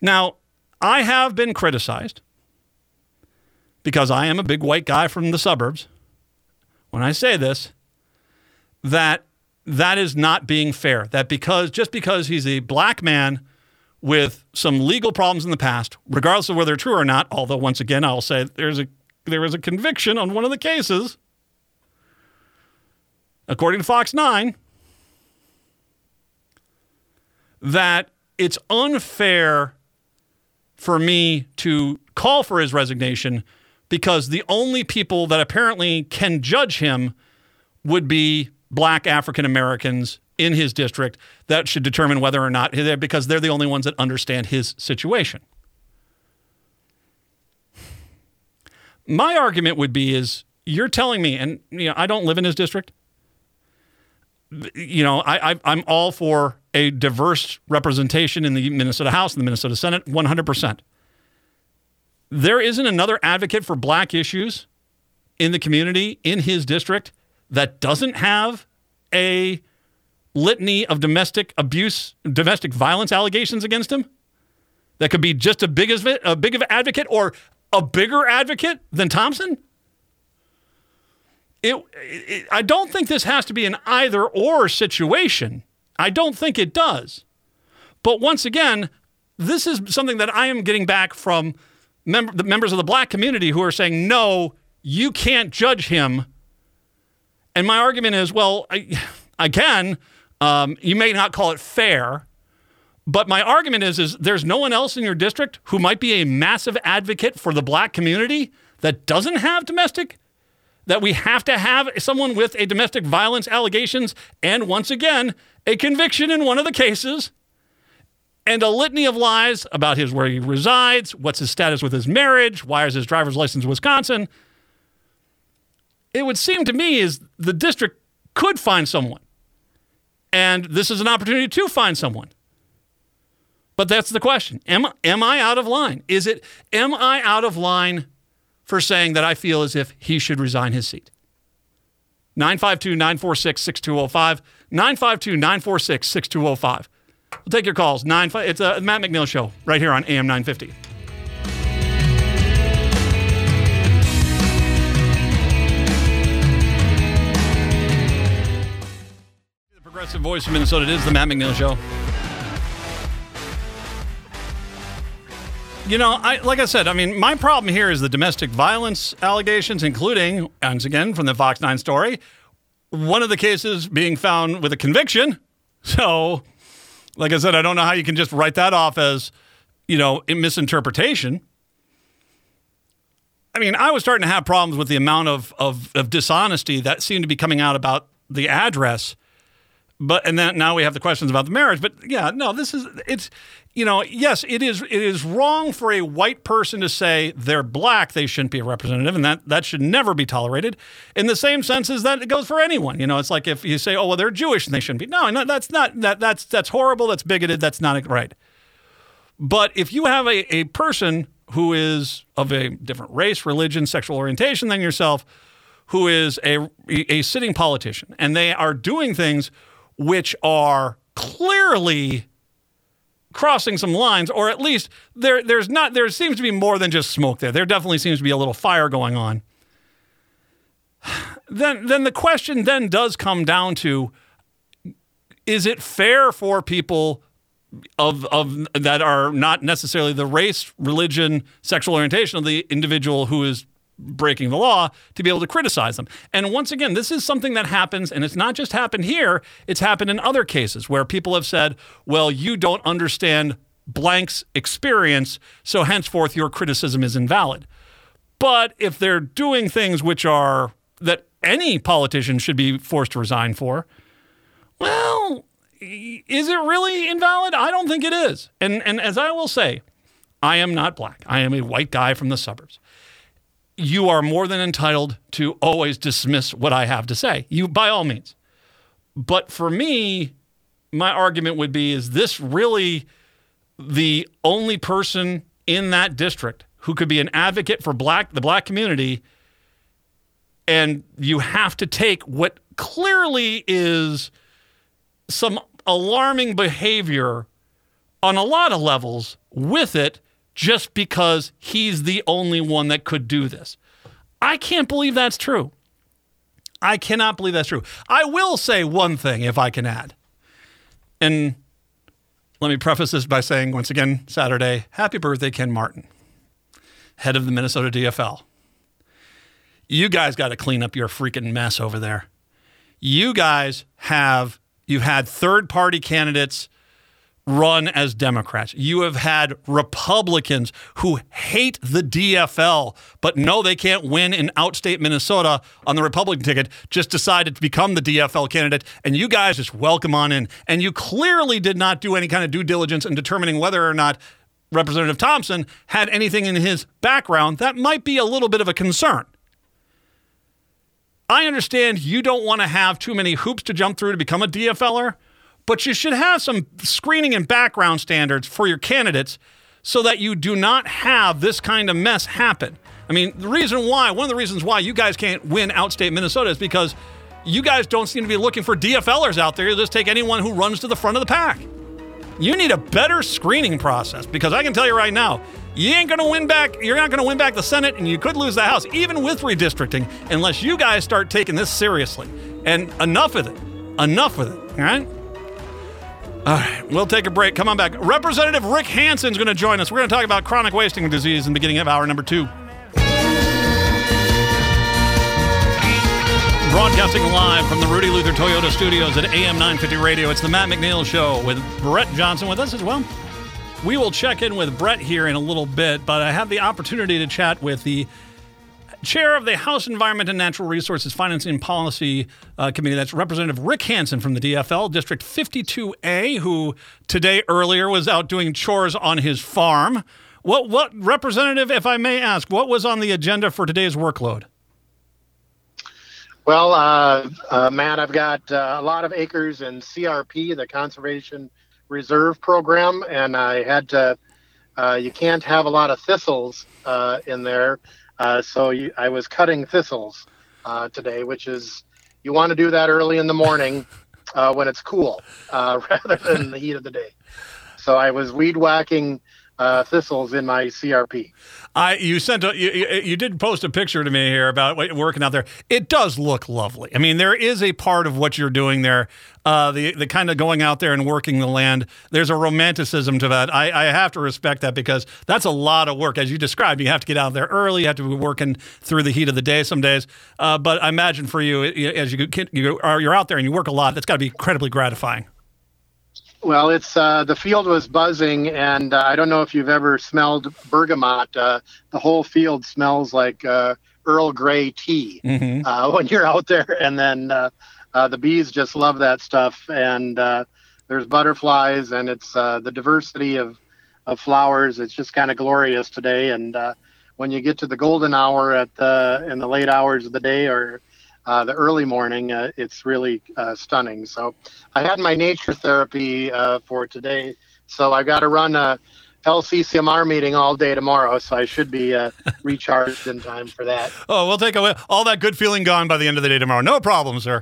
Now, I have been criticized because I am a big white guy from the suburbs. When I say this, that is not being fair. That just because he's a black man with some legal problems in the past, regardless of whether they're true or not, although once again, I'll say there was a conviction on one of the cases, according to Fox 9, that it's unfair for me to call for his resignation because the only people that apparently can judge him would be black African Americans in his district that should determine whether or not, because they're the only ones that understand his situation. My argument would be is you're telling me, and I don't live in his district. I'm all for a diverse representation in the Minnesota House and the Minnesota Senate, 100%. There isn't another advocate for black issues in the community, in his district, that doesn't have a litany of domestic abuse, domestic violence allegations against him, that could be just a big of an advocate or a bigger advocate than Thompson. I don't think this has to be an either-or situation. I don't think it does. But once again, this is something that I am getting back from the members of the black community who are saying, no, you can't judge him. And my argument is, well, again, you may not call it fair, but my argument is there's no one else in your district who might be a massive advocate for the black community that doesn't have domestic, that we have to have someone with a domestic violence allegations and, once again, a conviction in one of the cases and a litany of lies about where he resides, what's his status with his marriage, why is his driver's license in Wisconsin. It would seem to me is the district could find someone, and this is an opportunity to find someone. But that's the question. Am I out of line? Am I out of line for saying that I feel as if he should resign his seat? 952-946-6205. 952-946-6205. We'll take your calls. It's a Matt McNeil Show right here on AM 950. The progressive voice of Minnesota, it is the Matt McNeil Show. Like I said, my problem here is the domestic violence allegations, including, once again, from the Fox 9 story, one of the cases being found with a conviction. So, like I said, I don't know how you can just write that off as, a misinterpretation. I was starting to have problems with the amount of dishonesty that seemed to be coming out about the address. And then now we have the questions about the marriage. But yeah, no, yes, it is wrong for a white person to say they're black, they shouldn't be a representative, and that should never be tolerated. In the same sense as that it goes for anyone. It's like if you say, oh, well, they're Jewish and they shouldn't be. No, that's horrible, that's bigoted, that's not right. But if you have a person who is of a different race, religion, sexual orientation than yourself, who is a sitting politician, and they are doing things which are clearly crossing some lines, or at least there seems to be more than just smoke there. There definitely seems to be a little fire going on. Then the question then does come down to, is it fair for people of that are not necessarily the race, religion, sexual orientation of the individual who is breaking the law to be able to criticize them? And once again, this is something that happens, and it's not just happened here, it's happened in other cases where people have said, well, you don't understand blank's experience, so henceforth your criticism is invalid. But if they're doing things which are that any politician should be forced to resign for, well, is it really invalid? I don't think it is. And as I will say, I am not black. I am a white guy from the suburbs. You are more than entitled to always dismiss what I have to say. You, by all means. But for me, my argument would be, is this really the only person in that district who could be an advocate for the black community? And you have to take what clearly is some alarming behavior on a lot of levels with it just because he's the only one that could do this. I can't believe that's true. I cannot believe that's true. I will say one thing, if I can add. And let me preface this by saying, once again, Saturday, happy birthday, Ken Martin, head of the Minnesota DFL. You guys got to clean up your freaking mess over there. You've had third-party candidates run as Democrats. You have had Republicans who hate the DFL, but know they can't win in outstate Minnesota on the Republican ticket, just decided to become the DFL candidate, and you guys just welcome on in. And you clearly did not do any kind of due diligence in determining whether or not Representative Thompson had anything in his background that might be a little bit of a concern. I understand you don't want to have too many hoops to jump through to become a DFLer, but you should have some screening and background standards for your candidates so that you do not have this kind of mess happen. I mean, one of the reasons why you guys can't win outstate Minnesota is because you guys don't seem to be looking for DFLers out there. You just take anyone who runs to the front of the pack. You need a better screening process, because I can tell you right now, you ain't going to win back. You're not going to win back the Senate, and you could lose the House, even with redistricting, unless you guys start taking this seriously. And enough with it. Enough with it. All right? All right, we'll take a break. Come on back. Representative Rick Hansen's going to join us. We're going to talk about chronic wasting disease in the beginning of hour number 2. Broadcasting live from the Rudy Luther Toyota Studios at AM 950 Radio. It's the Matt McNeil Show with Brett Johnson with us as well. We will check in with Brett here in a little bit, but I have the opportunity to chat with the chair of the House Environment and Natural Resources Finance and Policy Committee. That's Representative Rick Hansen from the DFL, District 52A, who today earlier was out doing chores on his farm. What Representative, if I may ask, what was on the agenda for today's workload? Well, Matt, I've got a lot of acres in CRP, the Conservation Reserve Program, and I had to, you can't have a lot of thistles in there, so I was cutting thistles today, which is, you want to do that early in the morning when it's cool, rather than the heat of the day. So I was weed whacking thistles in my CRP. You did post a picture to me here about what you're working out there. It does look lovely. I mean, there is a part of what you're doing there, the kind of going out there and working the land. There's a romanticism to that. I have to respect that, because that's a lot of work. As you described, you have to get out there early. You have to be working through the heat of the day some days. But I imagine for you, as you're out there and you work a lot, that's got to be incredibly gratifying. Well, it's the field was buzzing, and I don't know if you've ever smelled bergamot. The whole field smells like Earl Grey tea when you're out there, and then the bees just love that stuff. And there's butterflies, and it's the diversity of flowers. It's just kind of glorious today. And when you get to the golden hour in the late hours of the day, or the early morning, it's really stunning. So I had my nature therapy for today. So I got to run a LCCMR meeting all day tomorrow. So I should be recharged in time for that. Oh, we'll take away all that good feeling gone by the end of the day tomorrow. No problem, sir.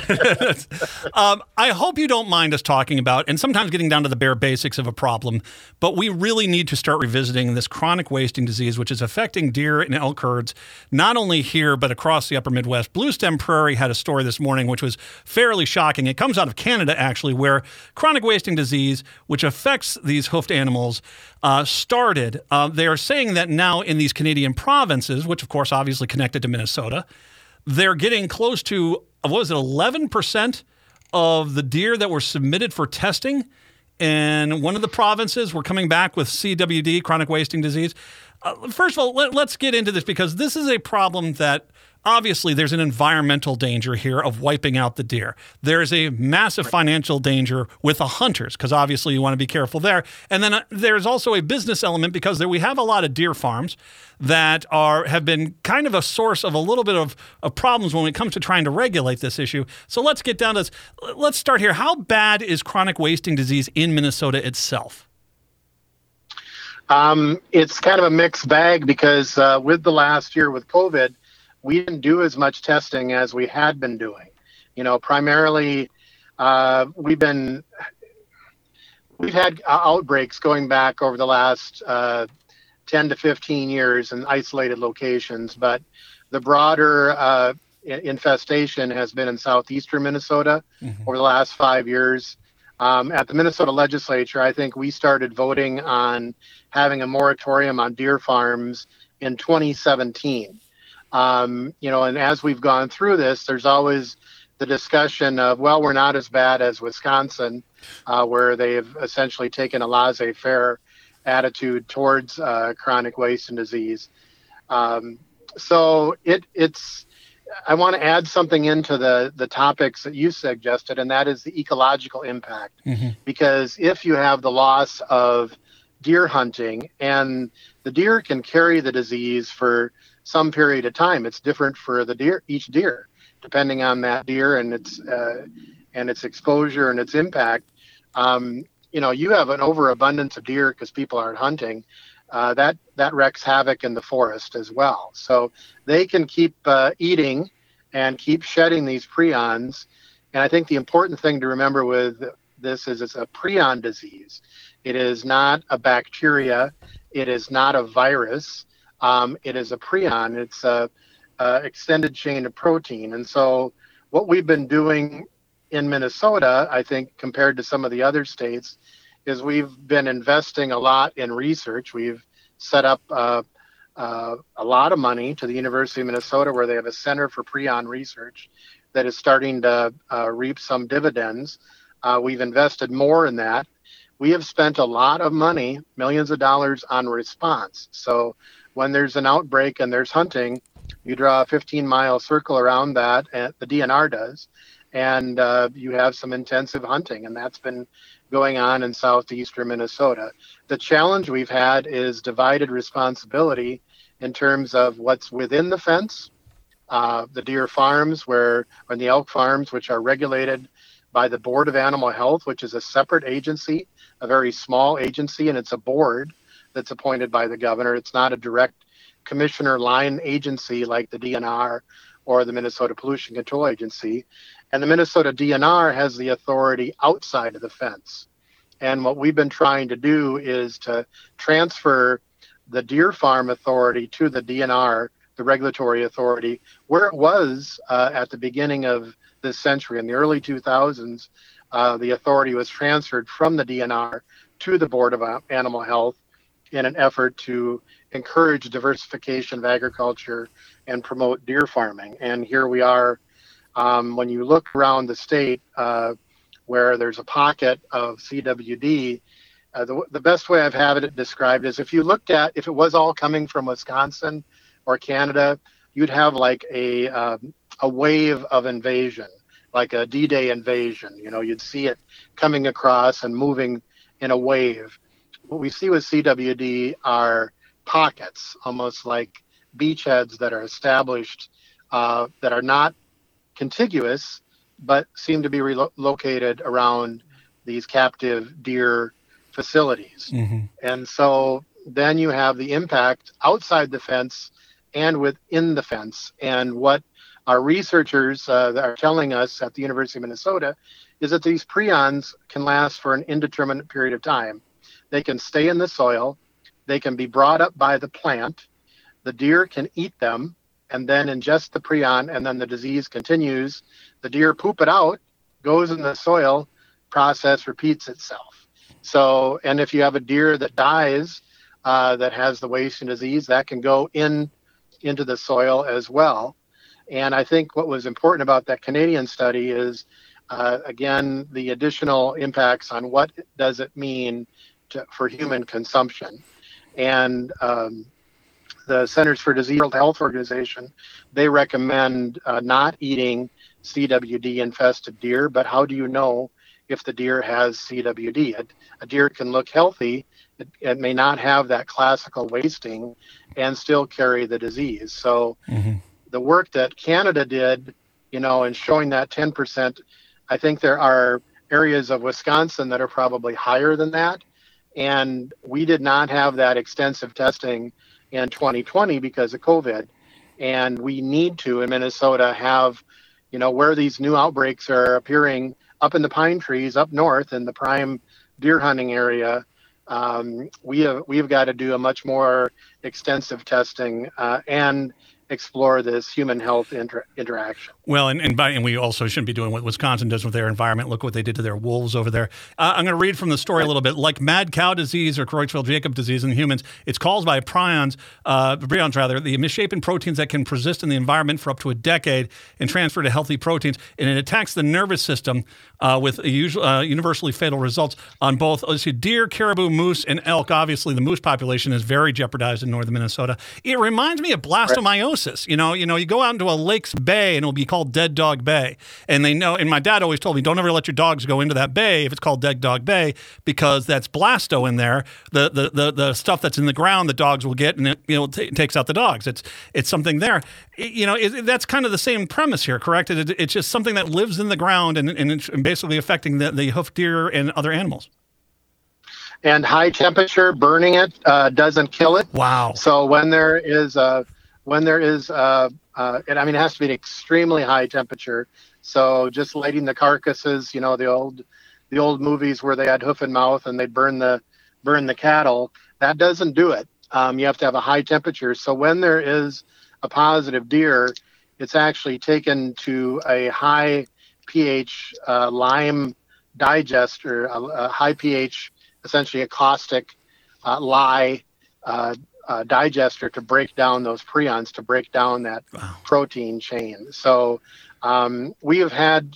I hope you don't mind us talking about, and sometimes getting down to the bare basics of a problem, but we really need to start revisiting this chronic wasting disease, which is affecting deer and elk herds, not only here, but across the upper Midwest. Blue Stem Prairie had a story this morning, which was fairly shocking. It comes out of Canada, actually, where chronic wasting disease, which affects these hoofed animals, started. They are saying that now in these Canadian provinces, which of course obviously connected to Minnesota, they're getting close to, 11% of the deer that were submitted for testing, and one of the provinces were coming back with CWD, chronic wasting disease. First of all, let's get into this, because this is a problem that obviously there's an environmental danger here of wiping out the deer. There's a massive financial danger with the hunters, because obviously you want to be careful there. And then there's also a business element, because we have a lot of deer farms that have been kind of a source of a little bit of problems when it comes to trying to regulate this issue. So let's get down to this. Let's start here. How bad is chronic wasting disease in Minnesota itself? It's kind of a mixed bag, because with the last year with COVID, we didn't do as much testing as we had been doing. Primarily, we've been we've had outbreaks going back over the last 10 to 15 years in isolated locations, but the broader infestation has been in southeastern Minnesota over the last 5 years. At the Minnesota legislature, I think we started voting on having a moratorium on deer farms in 2017. And as we've gone through this, there's always the discussion of, well, we're not as bad as Wisconsin, where they've essentially taken a laissez-faire attitude towards chronic wasting disease. So it's. I want to add something into the topics that you suggested, and that is the ecological impact. Because if you have the loss of deer hunting, and the deer can carry the disease for some period of time, it's different for each deer, depending on that deer and its exposure and its impact. You have an overabundance of deer because people aren't hunting. That wreaks havoc in the forest as well. So they can keep eating and keep shedding these prions. And I think the important thing to remember with this is it's a prion disease. It is not a bacteria. It is not a virus. It is a prion. It's a extended chain of protein. And so what we've been doing in Minnesota, I think, compared to some of the other states, is we've been investing a lot in research. We've set up a lot of money to the University of Minnesota, where they have a Center for Prion Research that is starting to reap some dividends. We've invested more in that. We have spent a lot of money, millions of dollars, on response. So when there's an outbreak and there's hunting, you draw a 15-mile circle around that, and the DNR does, and you have some intensive hunting, and that's been going on in southeastern Minnesota. The challenge we've had is divided responsibility in terms of what's within the fence, the deer farms and the elk farms, which are regulated by the Board of Animal Health, which is a separate agency, a very small agency, and it's a board that's appointed by the governor. It's not a direct commissioner line agency like the DNR or the Minnesota Pollution Control Agency. And the Minnesota DNR has the authority outside of the fence. And what we've been trying to do is to transfer the deer farm authority to the DNR, the regulatory authority, where it was at the beginning of this century. In the early 2000s, the authority was transferred from the DNR to the Board of Animal Health in an effort to encourage diversification of agriculture and promote deer farming. And here we are. When you look around the state where there's a pocket of CWD, the best way I've had it described is if it was all coming from Wisconsin or Canada, you'd have like a wave of invasion, like a D-Day invasion. You'd see it coming across and moving in a wave. What we see with CWD are pockets, almost like beachheads that are established, that are not contiguous, but seem to be relocated around these captive deer facilities. And so then you have the impact outside the fence and within the fence. And what our researchers that are telling us at the University of Minnesota is that these prions can last for an indeterminate period of time. They can stay in the soil. They can be brought up by the plant. The deer can eat them and then ingest the prion, and then the disease continues. The deer poop it out, goes in the soil, process repeats itself. So, and if you have a deer that dies that has the wasting disease, that can go into the soil as well. And I think what was important about that Canadian study is, again, the additional impacts on what does it mean for human consumption. And the Centers for Disease Control Health Organization, they recommend not eating CWD-infested deer, but how do you know if the deer has CWD? A deer can look healthy. It may not have that classical wasting and still carry the disease. So the work that Canada did, in showing that 10%, I think there are areas of Wisconsin that are probably higher than that. And we did not have that extensive testing in 2020 because of COVID. And we need to, in Minnesota, have, where these new outbreaks are appearing up in the pine trees up north in the prime deer hunting area, we've got to do a much more extensive testing and explore this human health interaction. Well, and we also shouldn't be doing what Wisconsin does with their environment. Look what they did to their wolves over there. I'm going to read from the story a little bit. Like mad cow disease or Creutzfeldt-Jakob disease in humans, it's caused by prions, the misshapen proteins that can persist in the environment for up to a decade and transfer to healthy proteins. And it attacks the nervous system with universally fatal results on both deer, caribou, moose, and elk. Obviously, the moose population is very jeopardized in northern Minnesota. It reminds me of blastomyosis. You know, you go out into a lake's bay and it'll be called Dead Dog Bay. And they know, and my dad always told me, don't ever let your dogs go into that bay if it's called Dead Dog Bay, because that's blasto in there. The stuff that's in the ground, the dogs will get, and it takes out the dogs. It's something there. That's kind of the same premise here, correct? It's just something that lives in the ground and it's basically affecting the hoofed deer and other animals. And high temperature, burning it doesn't kill it. Wow. So when there is it has to be an extremely high temperature. So just lighting the carcasses, the old movies where they had hoof and mouth and they burn the cattle, that doesn't do it. You have to have a high temperature. So when there is a positive deer, it's actually taken to a high pH lime digester, a high pH, essentially a caustic lye digester to break down those prions, to break down that protein chain. So we had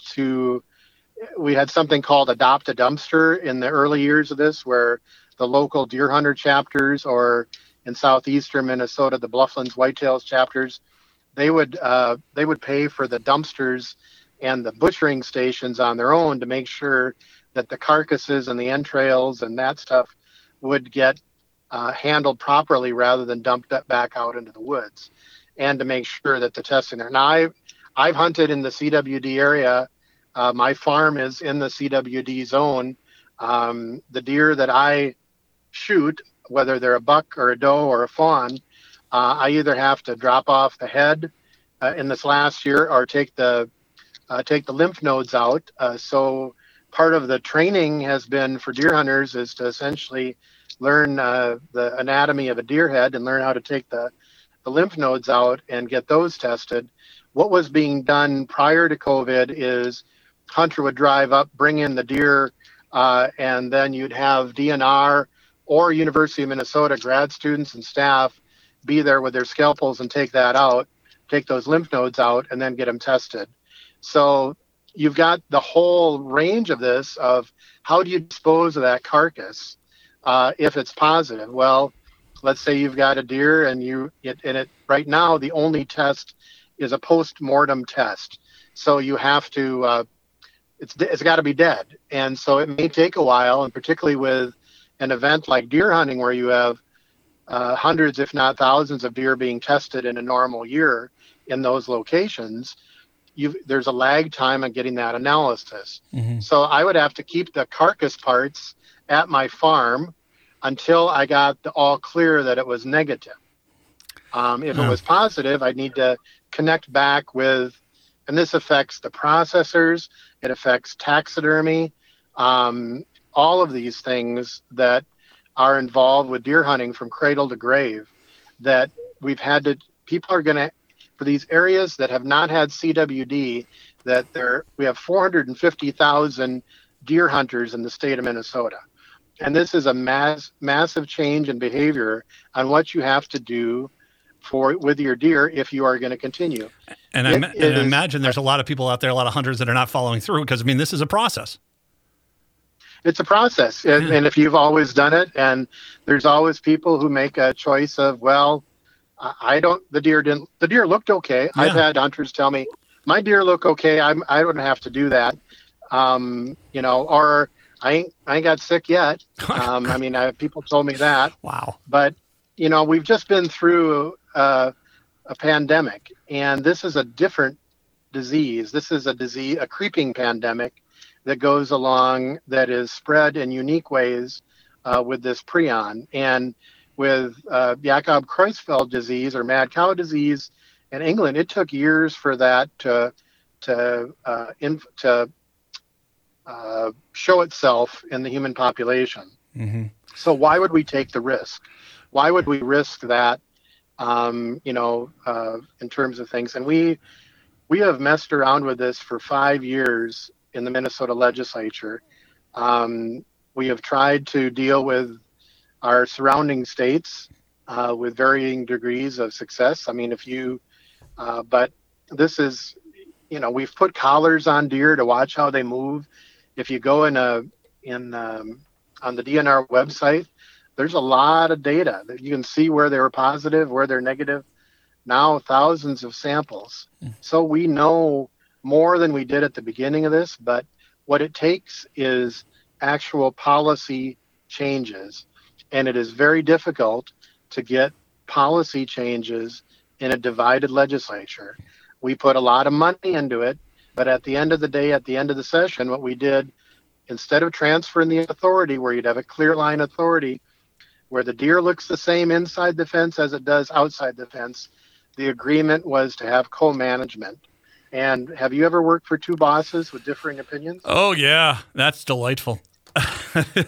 something called Adopt a Dumpster in the early years of this, where the local deer hunter chapters, or in southeastern Minnesota, the Blufflands Whitetails chapters, they would pay for the dumpsters and the butchering stations on their own to make sure that the carcasses and the entrails and that stuff would get handled properly rather than dumped back out into the woods, and to make sure that the testing there. Now, I've hunted in the CWD area. My farm is in the CWD zone. The deer that I shoot, whether they're a buck or a doe or a fawn, I either have to drop off the head in this last year or take the lymph nodes out. So part of the training has been for deer hunters is to essentially learn the anatomy of a deer head and learn how to take the lymph nodes out and get those tested. What was being done prior to COVID is hunter would drive up, bring in the deer, and then you'd have DNR or University of Minnesota grad students and staff be there with their scalpels and take those lymph nodes out, and then get them tested. So you've got the whole range of this of how do you dispose of that carcass if it's positive. Well, let's say you've got a deer and right now the only test is a post-mortem test. So you have to, it's got to be dead. And so it may take a while, and particularly with an event like deer hunting where you have hundreds, if not thousands of deer being tested in a normal year in those locations, there's a lag time on getting that analysis. Mm-hmm. So I would have to keep the carcass parts at my farm until I got the all clear that it was negative. If it was positive, I'd need to connect back with, and this affects the processors, it affects taxidermy, all of these things that are involved with deer hunting from cradle to grave, that people are going to, for these areas that have not had CWD, we have 450,000 deer hunters in the state of Minnesota. And this is a massive change in behavior on what you have to do with your deer if you are going to continue. And I imagine there's a lot of people out there, a lot of hunters that are not following through, because, this is a process. It's a process. And if you've always done it, and there's always people who make a choice of, well, the deer looked okay. Yeah. I've had hunters tell me, my deer look okay. I don't have to do that. Or I ain't got sick yet. People told me that. Wow. But, we've just been through a pandemic, and this is a different disease. This is a creeping pandemic that goes along, that is spread in unique ways with this prion. And with Jakob-Creutzfeldt disease or mad cow disease in England, it took years for that to show itself in the human population. Mm-hmm. So why would we take the risk? Why would we risk that? In terms of things, and we have messed around with this for 5 years in the Minnesota legislature. We have tried to deal with our surrounding states with varying degrees of success. I mean, but this is, we've put collars on deer to watch how they move. If you go on the DNR website, there's a lot of data that you can see where they were positive, where they're negative. Now thousands of samples. So we know more than we did at the beginning of this, but what it takes is actual policy changes. And it is very difficult to get policy changes in a divided legislature. We put a lot of money into it, but at the end of the day, at the end of the session, what we did, instead of transferring the authority where you'd have a clear line authority, where the deer looks the same inside the fence as it does outside the fence, the agreement was to have co-management. And have you ever worked for two bosses with differing opinions? Oh, yeah. That's delightful. How do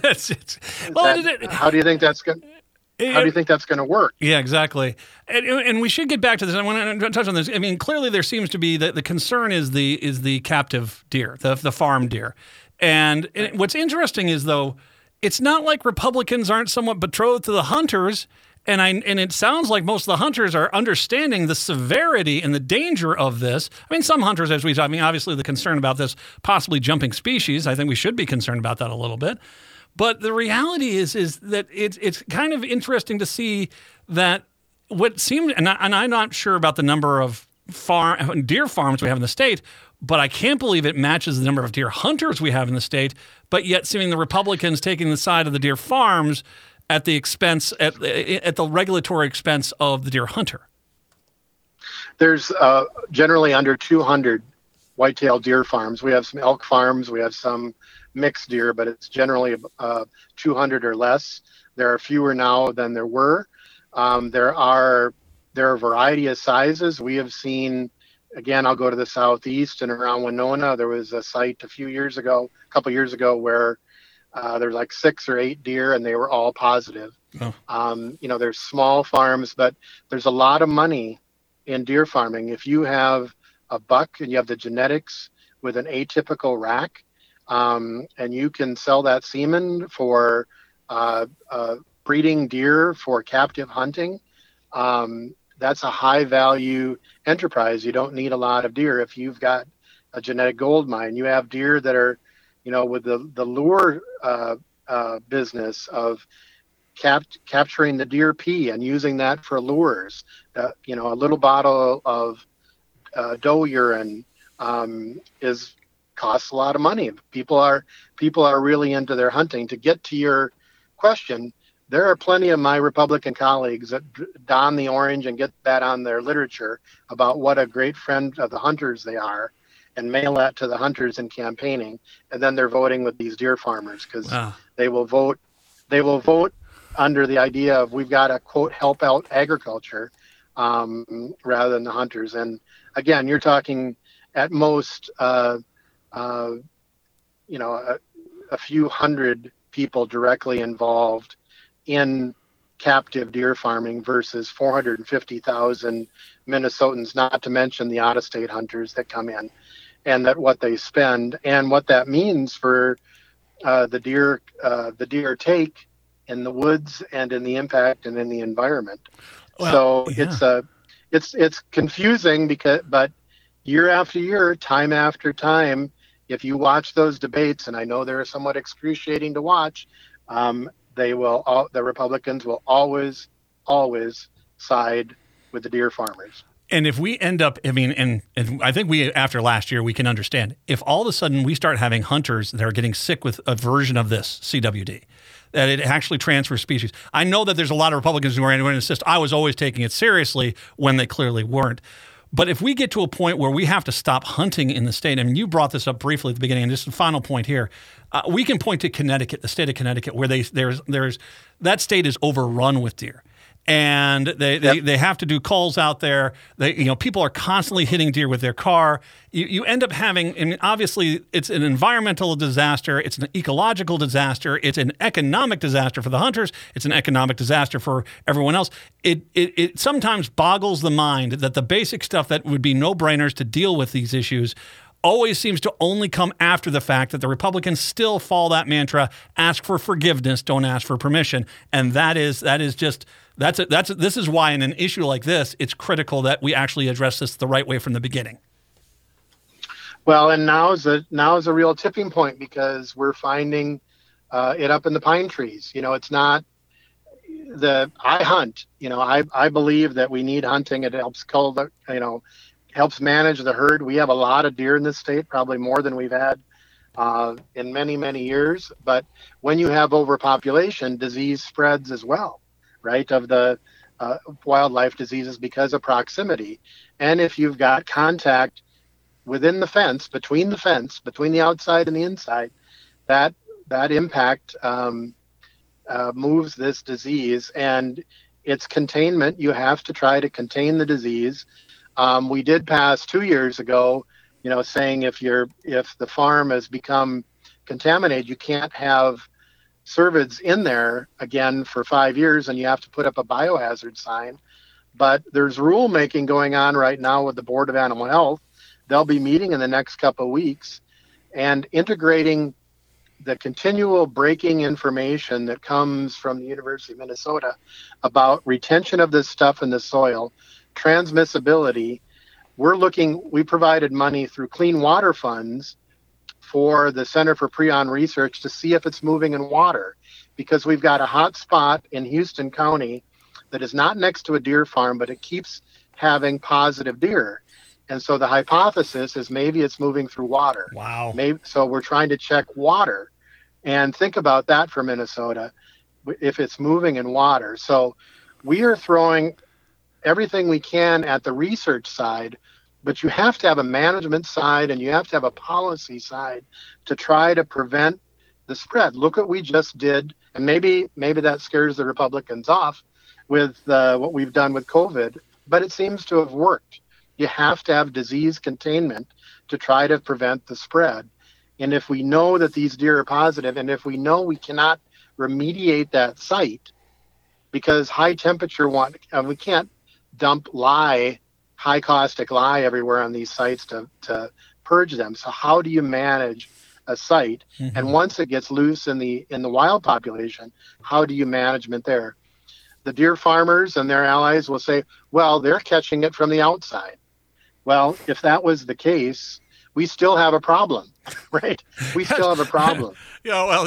you think that's going? How do you think that's going to work? Yeah, exactly. And we should get back to this. I want to touch on this. I mean, clearly there seems to be the concern is the captive deer, the farm deer. And what's interesting is, though, it's not like Republicans aren't somewhat betrothed to the hunters. And it sounds like most of the hunters are understanding the severity and the danger of this. I mean, some hunters, obviously the concern about this possibly jumping species, I think we should be concerned about that a little bit. But the reality is that it's kind of interesting to see that what seemed, and I'm not sure about the number of deer farms we have in the state, but I can't believe it matches the number of deer hunters we have in the state, but yet seeing the Republicans taking the side of the deer farms at the expense, at the regulatory expense of the deer hunter. There's generally under 200 whitetail deer farms. We have some elk farms. We have some mixed deer, but it's generally 200 or less. There are fewer now than there were. There are a variety of sizes. We have seen, again, I'll go to the southeast and around Winona. There was a site a couple years ago, where there's like 6 or 8 deer, and they were all positive. Oh. There's small farms, but there's a lot of money in deer farming. If you have a buck and you have the genetics with an atypical rack, and you can sell that semen for breeding deer for captive hunting, that's a high value enterprise. You don't need a lot of deer. If you've got a genetic gold mine, you have deer that are, with the lure business of capturing the deer pee and using that for lures. A little bottle of doe urine costs a lot of money. People are really into their hunting. To get to your question, there are plenty of my Republican colleagues that don the orange and get that on their literature about what a great friend of the hunters they are, and mail that to the hunters in campaigning, and then they're voting with these deer farmers because they will vote under the idea of we've got to, quote, help out agriculture rather than the hunters. And again, you're talking at most a few hundred people directly involved in captive deer farming versus 450,000 Minnesotans, not to mention the out-of-state hunters that come in, and that what they spend and what that means for the deer take in the woods and in the impact and in the environment. Well, so yeah. It's confusing but year after year, time after time, if you watch those debates, and I know they're somewhat excruciating to watch, the Republicans will always side with the deer farmers. And if we end up, and I think after last year, we can understand, if all of a sudden we start having hunters that are getting sick with a version of this CWD, that it actually transfers species. I know that there's a lot of Republicans who are going to insist I was always taking it seriously when they clearly weren't. But if we get to a point where we have to stop hunting in the state, you brought this up briefly at the beginning, and just a final point here, we can point to Connecticut, the state of Connecticut, where there's that state is overrun with deer. and they have to do calls out there. People are constantly hitting deer with their car. You end up having, I mean, obviously, it's an environmental disaster. It's an ecological disaster. It's an economic disaster for the hunters. It's an economic disaster for everyone else. It sometimes boggles the mind that the basic stuff that would be no-brainers to deal with these issues always seems to only come after the fact, that the Republicans still follow that mantra: ask for forgiveness, don't ask for permission. And this is why in an issue like this, it's critical that we actually address this the right way from the beginning. Well, and now is a real tipping point, because we're finding it up in the pine trees. It's not I hunt. I believe that we need hunting. It helps helps manage the herd. We have a lot of deer in this state, probably more than we've had in many, many years. But when you have overpopulation, disease spreads as well, right, of the wildlife diseases because of proximity. And if you've got contact within the fence, between the outside and the inside, that impact moves this disease. And its containment, you have to try to contain the disease. We did pass 2 years ago, saying if the farm has become contaminated, you can't have cervids in there again for 5 years, and you have to put up a biohazard sign. But there's rulemaking going on right now with the Board of Animal Health. They'll be meeting in the next couple of weeks and integrating the continual breaking information that comes from the University of Minnesota about retention of this stuff in the soil, transmissibility. We provided money through clean water funds for the Center for Prion Research to see if it's moving in water, because we've got a hot spot in Houston County that is not next to a deer farm, but it keeps having positive deer. And so the hypothesis is maybe it's moving through water. Wow. So we're trying to check water, and think about that for Minnesota, if it's moving in water. So we are throwing everything we can at the research side, but you have to have a management side and you have to have a policy side to try to prevent the spread. Look what we just did, and maybe that scares the Republicans off with what we've done with COVID, but it seems to have worked. You have to have disease containment to try to prevent the spread. And if we know that these deer are positive, and if we know we cannot remediate that site because high temperature we can't dump high caustic lye everywhere on these sites to purge them. So how do you manage a site? Mm-hmm. And once it gets loose in the wild population, how do you management there? The deer farmers and their allies will say, well, they're catching it from the outside. Well, if that was the case, we still have a problem, right? We still have a problem. Well,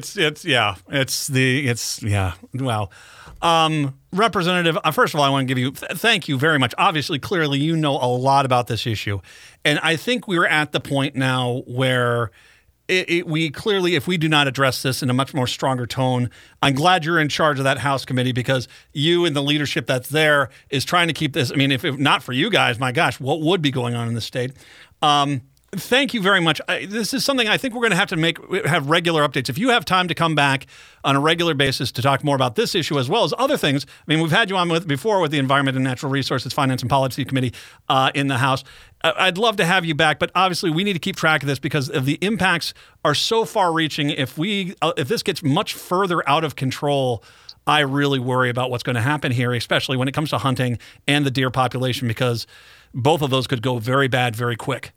Representative, first of all, I want to give you thank you very much. Obviously, clearly, you know a lot about this issue. And I think we're at the point now where we clearly, if we do not address this in a much more stronger tone, I'm glad you're in charge of that House committee, because you and the leadership that's there is trying to keep this. I mean, if not for you guys, my gosh, what would be going on in the state? Thank you very much. This is something I think we're going to have to have regular updates. If you have time to come back on a regular basis to talk more about this issue as well as other things. I mean, we've had you on before with the Environment and Natural Resources Finance and Policy Committee in the House. I'd love to have you back, but obviously we need to keep track of this because the impacts are so far-reaching. If this gets much further out of control, I really worry about what's going to happen here, especially when it comes to hunting and the deer population, because both of those could go very bad very quick.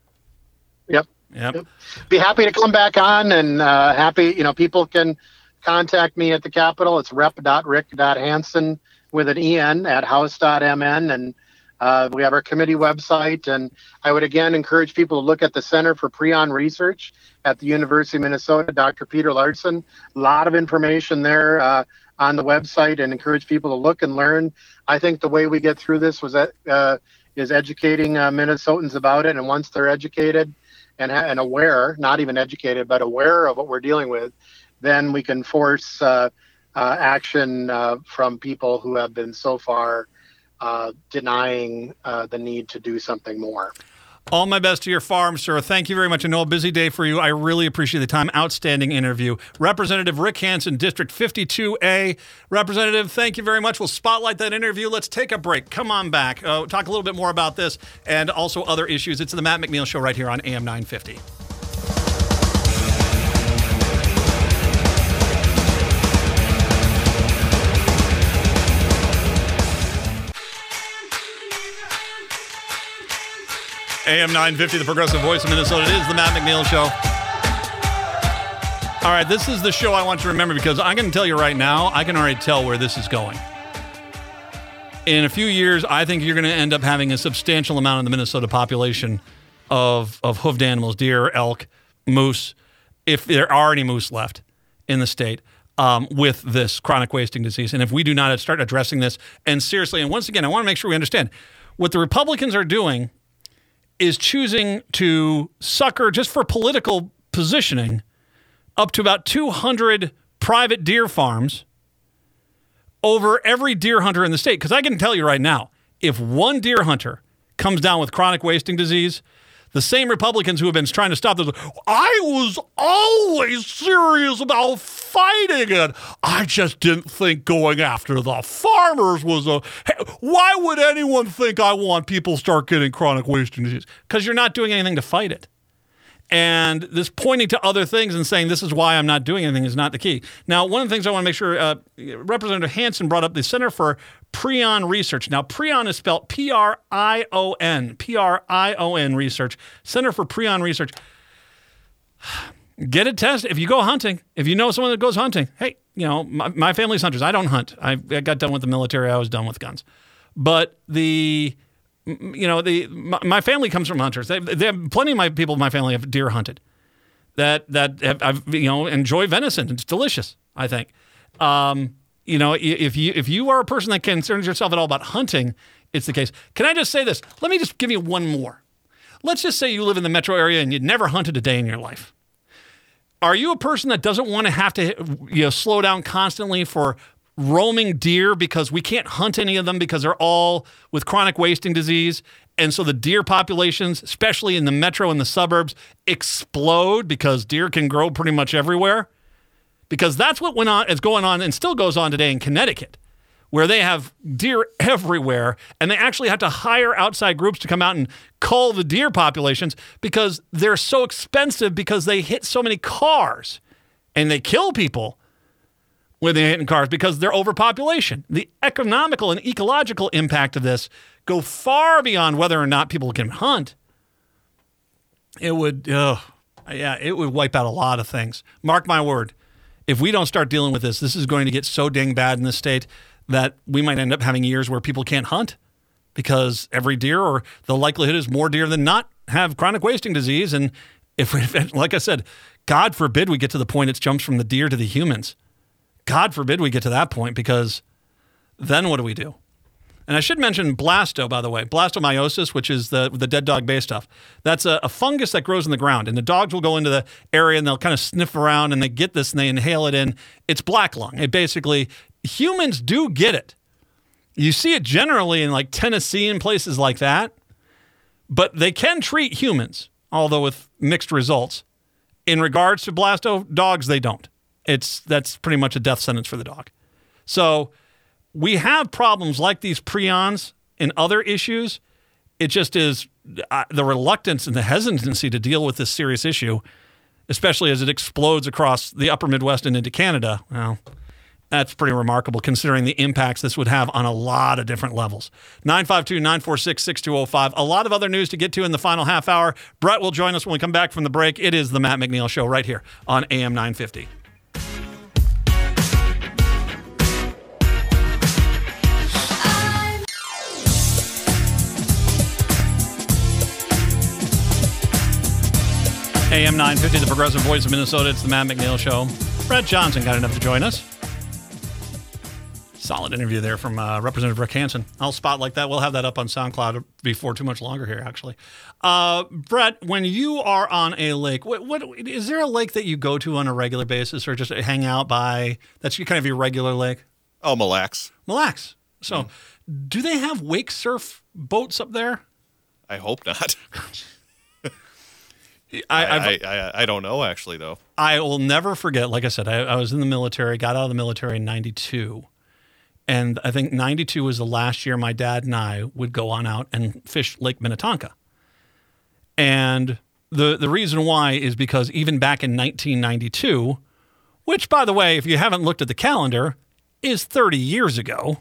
Yep. Be happy to come back on, and people can contact me at the Capitol. It's rep.rick.hansen with an EN at house.mn, and we have our committee website. And I would again encourage people to look at the Center for Prion Research at the University of Minnesota, Dr. Peter Larson. A lot of information there on the website, and encourage people to look and learn. I think the way we get through this is educating Minnesotans about it, and once they're educated and aware, not even educated, but aware of what we're dealing with, then we can force action from people who have been so far denying the need to do something more. All my best to your farm, sir. Thank you very much. I know a busy day for you. I really appreciate the time. Outstanding interview. Representative Rick Hansen, District 52A. Representative, thank you very much. We'll spotlight that interview. Let's take a break. Come on back. Talk a little bit more about this and also other issues. It's the Matt McNeil Show right here on AM 950. AM 950, the progressive voice of Minnesota. It is the Matt McNeil Show. All right, this is the show I want you to remember because I'm going to tell you right now, I can already tell where this is going. In a few years, I think you're going to end up having a substantial amount of the Minnesota population of hoofed animals, deer, elk, moose, if there are any moose left in the state, with this chronic wasting disease. And if we do not start addressing this, and seriously, and once again, I want to make sure we understand, what the Republicans are doing is choosing to sucker, just for political positioning, up to about 200 private deer farms over every deer hunter in the state. Because I can tell you right now, if one deer hunter comes down with chronic wasting disease, the same Republicans who have been trying to stop this, I was always serious about fighting it. I just didn't think going after the farmers was why would anyone think I want people to start getting chronic wasting disease? Because you're not doing anything to fight it. And this pointing to other things and saying this is why I'm not doing anything is not the key. Now, one of the things I want to make sure, Representative Hansen brought up the Center for Prion Research. Now, Prion is spelled P-R-I-O-N, P-R-I-O-N Research, Center for Prion Research. Get it tested. If you go hunting, if you know someone that goes hunting, hey, you know, my family's hunters. I don't hunt. I got done with the military. I was done with guns. But my family comes from hunters. They have plenty of my people in my family have deer hunted. That enjoy venison. It's delicious, I think. If you are a person that concerns yourself at all about hunting, it's the case. Can I just say this? Let me just give you one more. Let's just say you live in the metro area and you'd never hunted a day in your life. Are you a person that doesn't want to have to slow down constantly for roaming deer because we can't hunt any of them because they're all with chronic wasting disease? And so the deer populations, especially in the metro and the suburbs, explode because deer can grow pretty much everywhere? Because that's what is going on and still goes on today in Connecticut, where they have deer everywhere, and they actually have to hire outside groups to come out and cull the deer populations because they're so expensive because they hit so many cars, and they kill people when they hit in cars because they're overpopulation. The economical and ecological impact of this go far beyond whether or not people can hunt. It would wipe out a lot of things. Mark my word. If we don't start dealing with this is going to get so dang bad in this state that we might end up having years where people can't hunt because every deer, or the likelihood is more deer than not, have chronic wasting disease. And if like I said, God forbid we get to the point it jumps from the deer to the humans. God forbid we get to that point, because then what do we do? And I should mention blasto, by the way, blastomycosis, which is the dead dog bay stuff. That's a fungus that grows in the ground, and the dogs will go into the area and they'll kind of sniff around and they get this and they inhale it in. It's black lung. It basically, humans do get it. You see it generally in like Tennessee and places like that, but they can treat humans, although with mixed results. In regards to blasto, dogs, they don't. That's pretty much a death sentence for the dog. So we have problems like these prions and other issues. It just is the reluctance and the hesitancy to deal with this serious issue, especially as it explodes across the upper Midwest and into Canada. Well, that's pretty remarkable considering the impacts this would have on a lot of different levels. 952-946-6205. A lot of other news to get to in the final half hour. Brett will join us when we come back from the break. It is the Matt McNeil Show right here on AM 950. AM 950, the progressive voice of Minnesota. It's the Matt McNeil Show. Brett Johnson got enough to join us. Solid interview there from Representative Rick Hansen. I'll spotlight that. We'll have that up on SoundCloud before too much longer here, actually. Brett, when you are on a lake, what is there a lake that you go to on a regular basis or just hang out by? That's kind of your regular lake? Oh, Mille Lacs. Mille Lacs. So do they have wake surf boats up there? I hope not. I don't know, actually, though. I will never forget, like I said, I was in the military, got out of the military in 92. And I think 92 was the last year my dad and I would go on out and fish Lake Minnetonka. And the reason why is because even back in 1992, which, by the way, if you haven't looked at the calendar, is 30 years ago,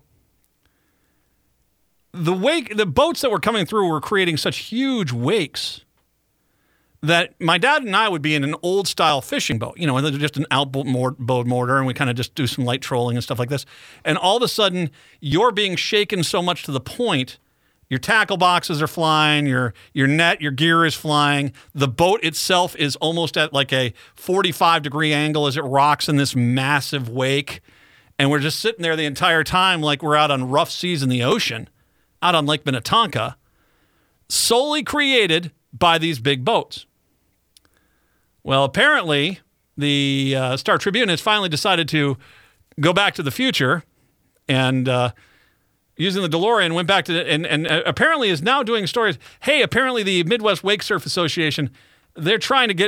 the boats that were coming through were creating such huge wakes that my dad and I would be in an old-style fishing boat, just an outboard motor, and we kind of just do some light trolling and stuff like this. And all of a sudden, you're being shaken so much to the point, your tackle boxes are flying, your net, your gear is flying. The boat itself is almost at like a 45-degree angle as it rocks in this massive wake. And we're just sitting there the entire time like we're out on rough seas in the ocean, out on Lake Minnetonka, solely created by these big boats. Well, apparently, the Star Tribune has finally decided to go back to the future and using the DeLorean went back to and apparently is now doing stories. Hey, apparently the Midwest Wake Surf Association, they're trying to get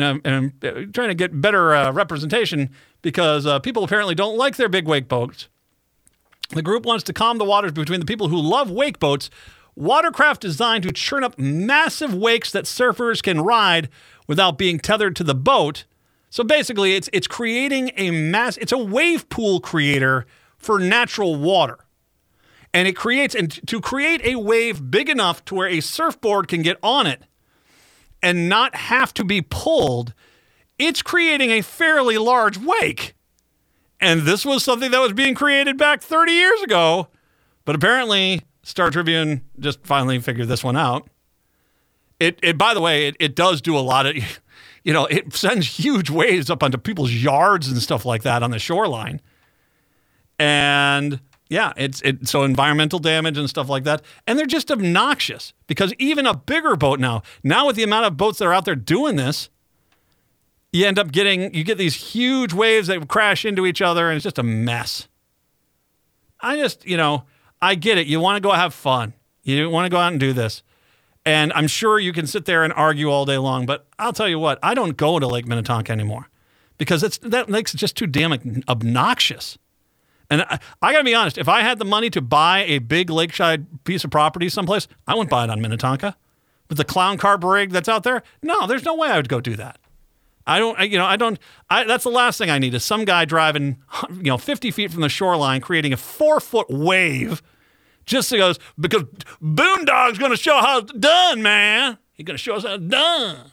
better representation because people apparently don't like their big wake boats. The group wants to calm the waters between the people who love wake boats, watercraft designed to churn up massive wakes that surfers can ride without being tethered to the boat. So basically, it's creating it's a wave pool creator for natural water. And to create a wave big enough to where a surfboard can get on it and not have to be pulled, it's creating a fairly large wake. And this was something that was being created back 30 years ago. But apparently, Star Tribune just finally figured this one out. It by the way, it does do a lot of, it sends huge waves up onto people's yards and stuff like that on the shoreline. And yeah, so environmental damage and stuff like that. And they're just obnoxious because even a bigger boat now with the amount of boats that are out there doing this, you get these huge waves that crash into each other and it's just a mess. I get it. You want to go have fun. You want to go out and do this. And I'm sure you can sit there and argue all day long, but I'll tell you what, I don't go to Lake Minnetonka anymore because that lake's just too damn obnoxious. And I got to be honest, if I had the money to buy a big lakeside piece of property someplace, I wouldn't buy it on Minnetonka. With the clown car rig that's out there, no, there's no way I would go do that. That's the last thing I need is some guy driving, 50 feet from the shoreline, creating a 4-foot wave just because Boondog's going to show how it's done, man. He's going to show us how it's done.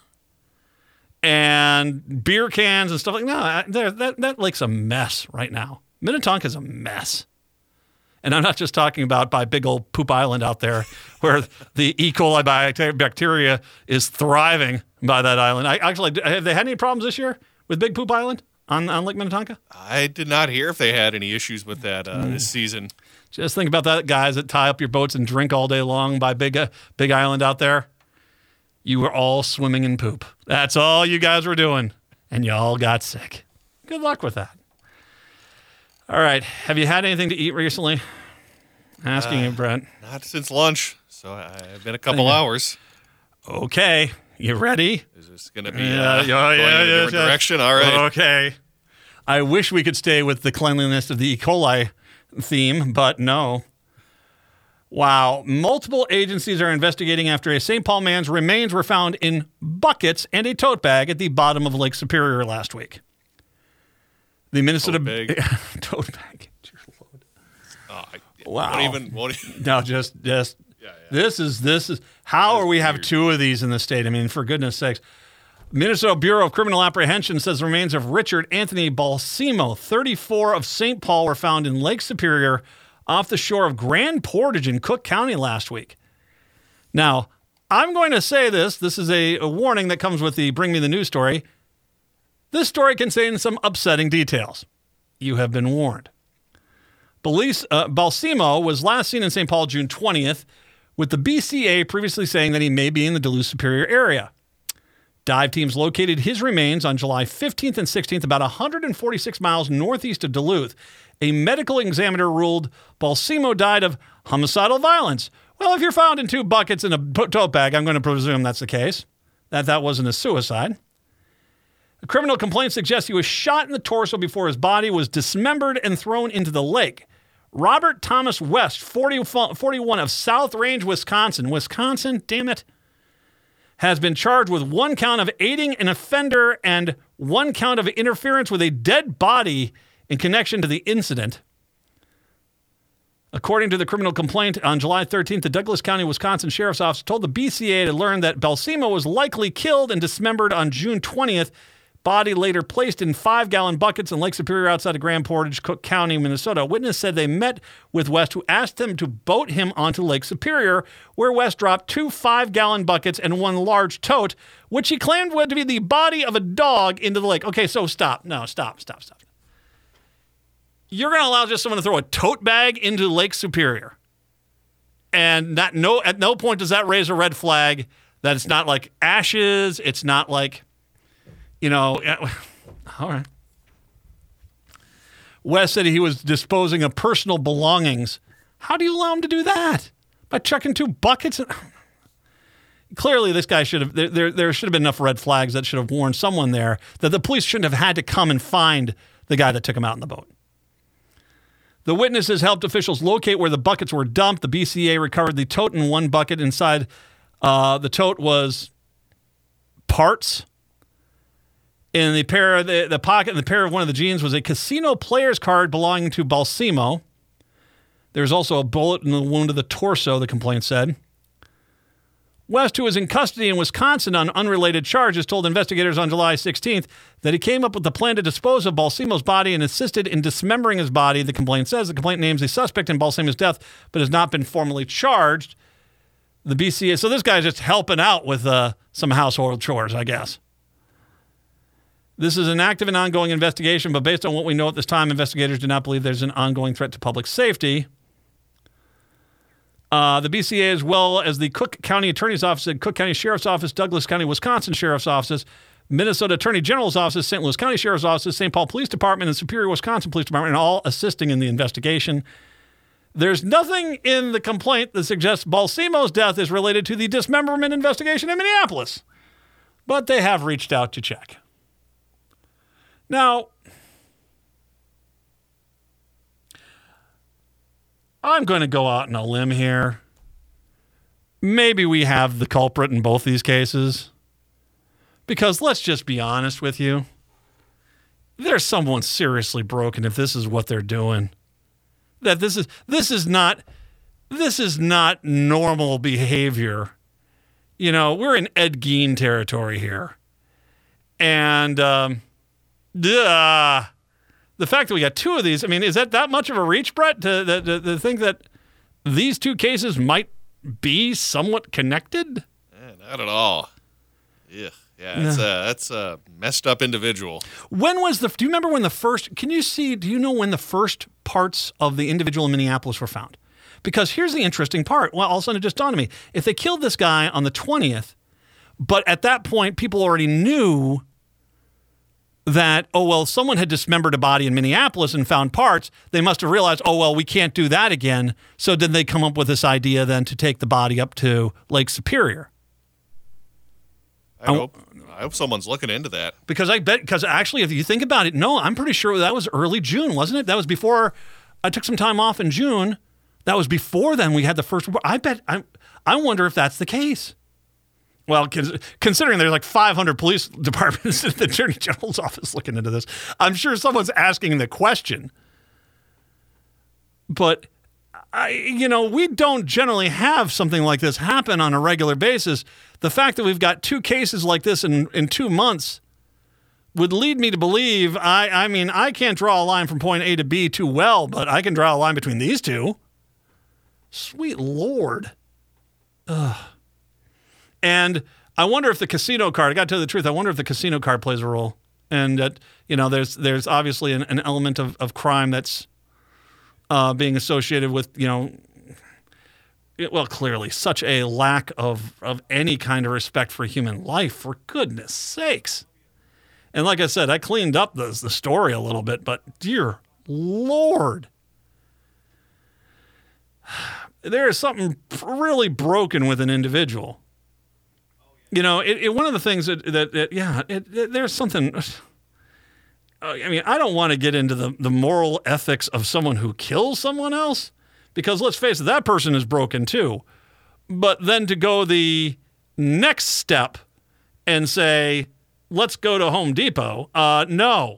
And beer cans and stuff like that lake's a mess right now. Minnetonka's a mess. And I'm not just talking about by big old Poop Island out there where the E. coli bacteria is thriving by that island. Have they had any problems this year with Big Poop Island on Lake Minnetonka? I did not hear if they had any issues with that this season. Just think about that, guys that tie up your boats and drink all day long by Big Island out there. You were all swimming in poop. That's all you guys were doing. And you all got sick. Good luck with that. All right. Have you had anything to eat recently? Asking you, Brent. Not since lunch. So I've been a couple hours. Okay. You ready? Is this going to be going in a different direction? All right. Okay. I wish we could stay with the cleanliness of the E. coli theme, but no. Wow. Multiple agencies are investigating after a St. Paul man's remains were found in buckets and a tote bag at the bottom of Lake Superior last week. The Minnesota tote bag. Wow. No, just yeah. This is how are we have two of these in the state? I mean, for goodness sakes. Minnesota Bureau of Criminal Apprehension says the remains of Richard Anthony Balsamo, 34, of St. Paul were found in Lake Superior off the shore of Grand Portage in Cook County last week. Now, I'm going to say this. This is a warning that comes with the Bring Me the News story. This story contains some upsetting details. You have been warned. Balsamo was last seen in St. Paul June 20th, with the BCA previously saying that he may be in the Duluth Superior area. Dive teams located his remains on July 15th and 16th, about 146 miles northeast of Duluth. A medical examiner ruled Balsamo died of homicidal violence. Well, if you're found in two buckets in a tote bag, I'm going to presume that's the case. that wasn't a suicide. The criminal complaint suggests he was shot in the torso before his body was dismembered and thrown into the lake. Robert Thomas West, 41 of South Range, Wisconsin, damn it, has been charged with 1 count of aiding an offender and 1 count of interference with a dead body in connection to the incident. According to the criminal complaint, on July 13th, the Douglas County, Wisconsin Sheriff's Office told the BCA to learn that Balsamo was likely killed and dismembered on June 20th. Body later placed in 5-gallon buckets in Lake Superior outside of Grand Portage, Cook County, Minnesota. A witness said they met with West, who asked them to boat him onto Lake Superior, where West dropped 2 5-gallon buckets and 1 large tote, which he claimed would be the body of a dog, into the lake. Okay, so stop. No, stop. You're going to allow just someone to throw a tote bag into Lake Superior. And at no point does that raise a red flag that it's not like ashes, it's not like... all right. West said he was disposing of personal belongings. How do you allow him to do that? By chucking 2 buckets? Clearly, this guy should have, there should have been enough red flags that should have warned someone there that the police shouldn't have had to come and find the guy that took him out in the boat. The witnesses helped officials locate where the buckets were dumped. The BCA recovered the tote in 1 bucket. Inside the tote was parts. In the pocket in the pair of one of the jeans was a casino player's card belonging to Balsamo. There's also a bullet in the wound of the torso, the complaint said. West, who was in custody in Wisconsin on unrelated charges, told investigators on July 16th that he came up with the plan to dispose of Balsamo's body and assisted in dismembering his body, the complaint says. The complaint names a suspect in Balsamo's death, but has not been formally charged. The BCA, so this guy's just helping out with some household chores, I guess. This is an active and ongoing investigation, but based on what we know at this time, investigators do not believe there's an ongoing threat to public safety. The BCA, as well as the Cook County Attorney's Office, and Cook County Sheriff's Office, Douglas County, Wisconsin Sheriff's Office, Minnesota Attorney General's Office, St. Louis County Sheriff's Office, St. Paul Police Department, and Superior, Wisconsin Police Department, are all assisting in the investigation. There's nothing in the complaint that suggests Balsamo's death is related to the dismemberment investigation in Minneapolis, but they have reached out to check. Now, I'm going to go out on a limb here. Maybe we have the culprit in both these cases. Because let's just be honest with you. There's someone seriously broken if this is what they're doing. That this is not normal behavior. We're in Ed Gein territory here. And the fact that we got 2 of these, is that much of a reach, Brett, to think that these 2 cases might be somewhat connected? Not at all. Yeah, that's a messed up individual. Do you remember when do you know when the first parts of the individual in Minneapolis were found? Because here's the interesting part. Well, all of a sudden it just dawned on me. If they killed this guy on the 20th, but at that point people already knew that, someone had dismembered a body in Minneapolis and found parts, they must have realized, we can't do that again. So did they come up with this idea then to take the body up to Lake Superior? I hope someone's looking into that. Because actually, if you think about it, no, I'm pretty sure that was early June, wasn't it? That was before I took some time off in June. That was before then we had the first report. I wonder if that's the case. Well, considering there's like 500 police departments at the Attorney General's office looking into this, I'm sure someone's asking the question. But, we don't generally have something like this happen on a regular basis. The fact that we've got 2 cases like this in 2 months would lead me to believe, I can't draw a line from point A to B too well, but I can draw a line between these 2. Sweet Lord. Ugh. And I wonder if the casino card, I got to tell you the truth, I wonder if the casino card plays a role. And that, there's obviously an element of crime that's being associated with, clearly such a lack of any kind of respect for human life, for goodness sakes. And like I said, I cleaned up the story a little bit, but dear Lord. There is something really broken with an individual. One of the things there's something. I mean, I don't want to get into the moral ethics of someone who kills someone else, because let's face it, that person is broken too. But then to go the next step and say, let's go to Home Depot. No,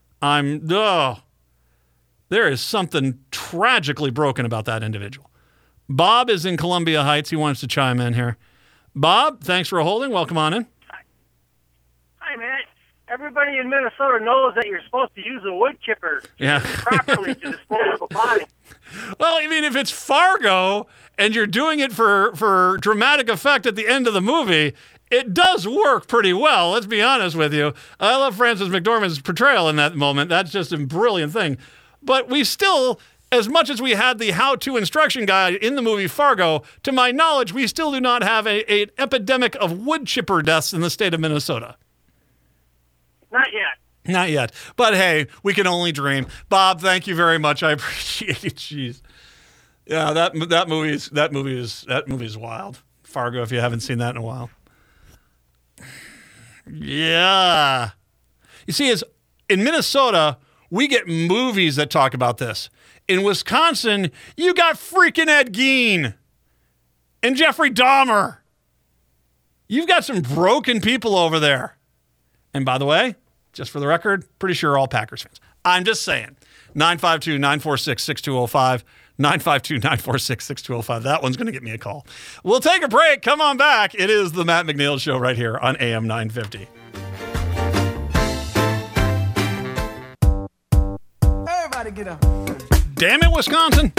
there is something tragically broken about that individual. Bob is in Columbia Heights. He wants to chime in here. Bob, thanks for holding. Welcome on in. Hi, man. Everybody in Minnesota knows that you're supposed to use a wood chipper properly to dispose of a body. Well, I mean, if it's Fargo and you're doing it for dramatic effect at the end of the movie, it does work pretty well. Let's be honest with you. I love Frances McDormand's portrayal in that moment. That's just a brilliant thing. But we still, as much as we had the how-to instruction guide in the movie Fargo, to my knowledge, we still do not have an epidemic of wood chipper deaths in the state of Minnesota. Not yet. Not yet. But hey, we can only dream. Bob, thank you very much. I appreciate it. Jeez. Yeah, that movie is wild. Fargo, if you haven't seen that in a while. Yeah. You see, in Minnesota, we get movies that talk about this. In Wisconsin, you got freaking Ed Gein and Jeffrey Dahmer. You've got some broken people over there. And by the way, just for the record, pretty sure all Packers fans. I'm just saying. 952-946-6205. 952-946-6205. That one's going to get me a call. We'll take a break. Come on back. It is the Matt McNeil Show right here on AM 950. Everybody get up. Damn it, Wisconsin.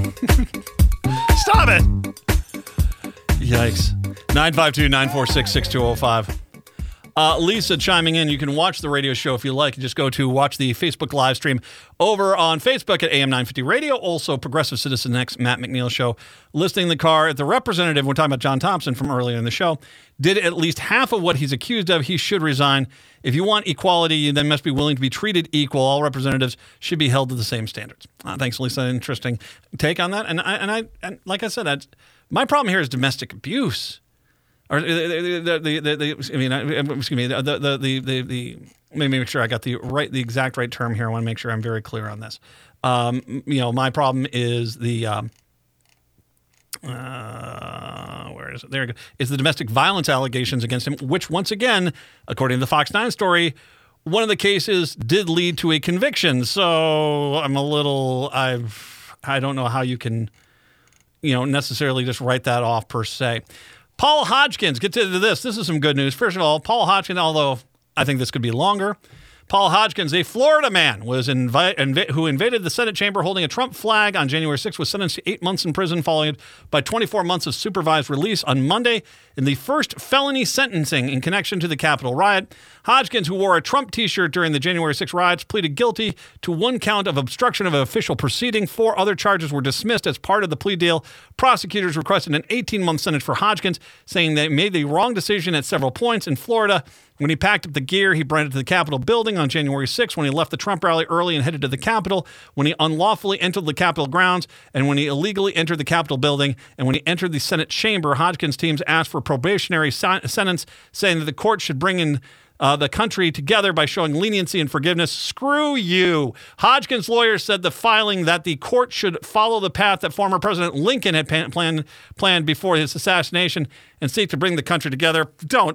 Stop it. Yikes. 952-946-6205. Lisa chiming in. You can watch the radio show if you like. Just go to watch the Facebook live stream over on Facebook at AM 950 Radio. Also, Progressive Citizen X, Matt McNeil Show. Listing the car. The representative, we're talking about John Thompson from earlier in the show, did at least half of what he's accused of. He should resign. If you want equality, you then must be willing to be treated equal. All representatives should be held to the same standards. Thanks, Lisa. Interesting take on that. And like I said, my problem here is domestic abuse. Or let me make sure I got the exact right term here. I want to make sure I'm very clear on this. My problem is where is it? There we go. Is the domestic violence allegations against him, which once again, according to the Fox 9 story, one of the cases did lead to a conviction. So I don't know how you can, necessarily just write that off per se. Paul Hodgkins, get to this. This is some good news. First of all, Paul Hodgkins, although I think this could be longer. Paul Hodgkins, a Florida man, who invaded the Senate chamber holding a Trump flag on January 6th, was sentenced to 8 months in prison, followed by 24 months of supervised release on Monday in the first felony sentencing in connection to the Capitol riot. Hodgkins, who wore a Trump T-shirt during the January 6 riots, pleaded guilty to one count of obstruction of an official proceeding. 4 other charges were dismissed as part of the plea deal. Prosecutors requested an 18-month sentence for Hodgkins, saying they made the wrong decision at several points in Florida. When he packed up the gear, he brought it to the Capitol building on January 6th, when he left the Trump rally early and headed to the Capitol, when he unlawfully entered the Capitol grounds, and when he illegally entered the Capitol building, and when he entered the Senate chamber. Hodgkins' teams asked for a probationary sentence, saying that the court should bring in the country together by showing leniency and forgiveness. Screw you. Hodgkins' lawyers said the filing that the court should follow the path that former President Lincoln had planned before his assassination and seek to bring the country together.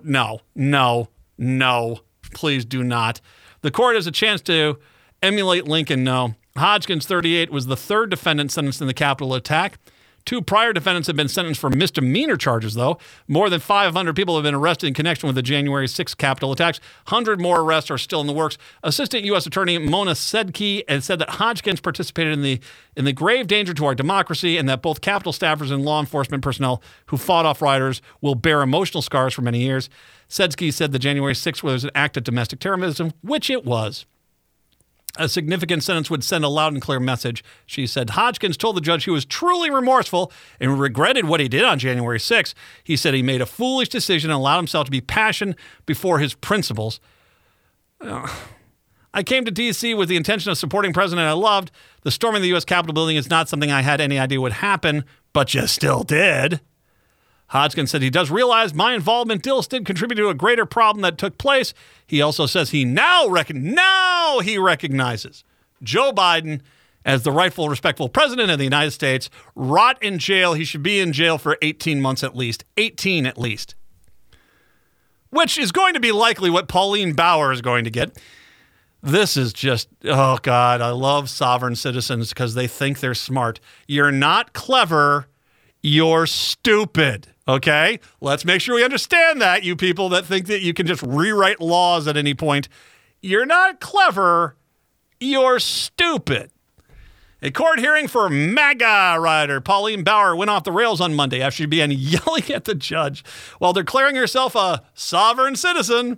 No, please do not. The court has a chance to emulate Lincoln. No. Hodgkins, 38, was the third defendant sentenced in the Capitol attack. 2 prior defendants have been sentenced for misdemeanor charges, though. More than 500 people have been arrested in connection with the January 6th Capitol attacks. 100 more arrests are still in the works. Assistant U.S. Attorney Mona Sedke has said that Hodgkins participated in the grave danger to our democracy, and that both Capitol staffers and law enforcement personnel who fought off rioters will bear emotional scars for many years. Sedke said the January 6th was an act of domestic terrorism, which it was. A significant sentence would send a loud and clear message, she said. Hodgkins told the judge he was truly remorseful and regretted what he did on January 6th. He said he made a foolish decision and allowed himself to be passionate before his principles. I came to D.C. with the intention of supporting a president I loved. The storming of the U.S. Capitol building is not something I had any idea would happen, but you still did. Hodgkin said he does realize my involvement did contribute to a greater problem that took place. He also says he now recognizes Joe Biden as the rightful, respectful president of the United States. Rot in jail. He should be in jail for 18 months at least. 18 at least. Which is going to be likely what Pauline Bauer is going to get. This is just, oh God, I love sovereign citizens because they think they're smart. You're not clever. You're stupid. Okay? Let's make sure we understand that, you people that think that you can just rewrite laws at any point. You're not clever. You're stupid. A court hearing for MAGA rider Pauline Bauer went off the rails on Monday after she began yelling at the judge while declaring herself a sovereign citizen.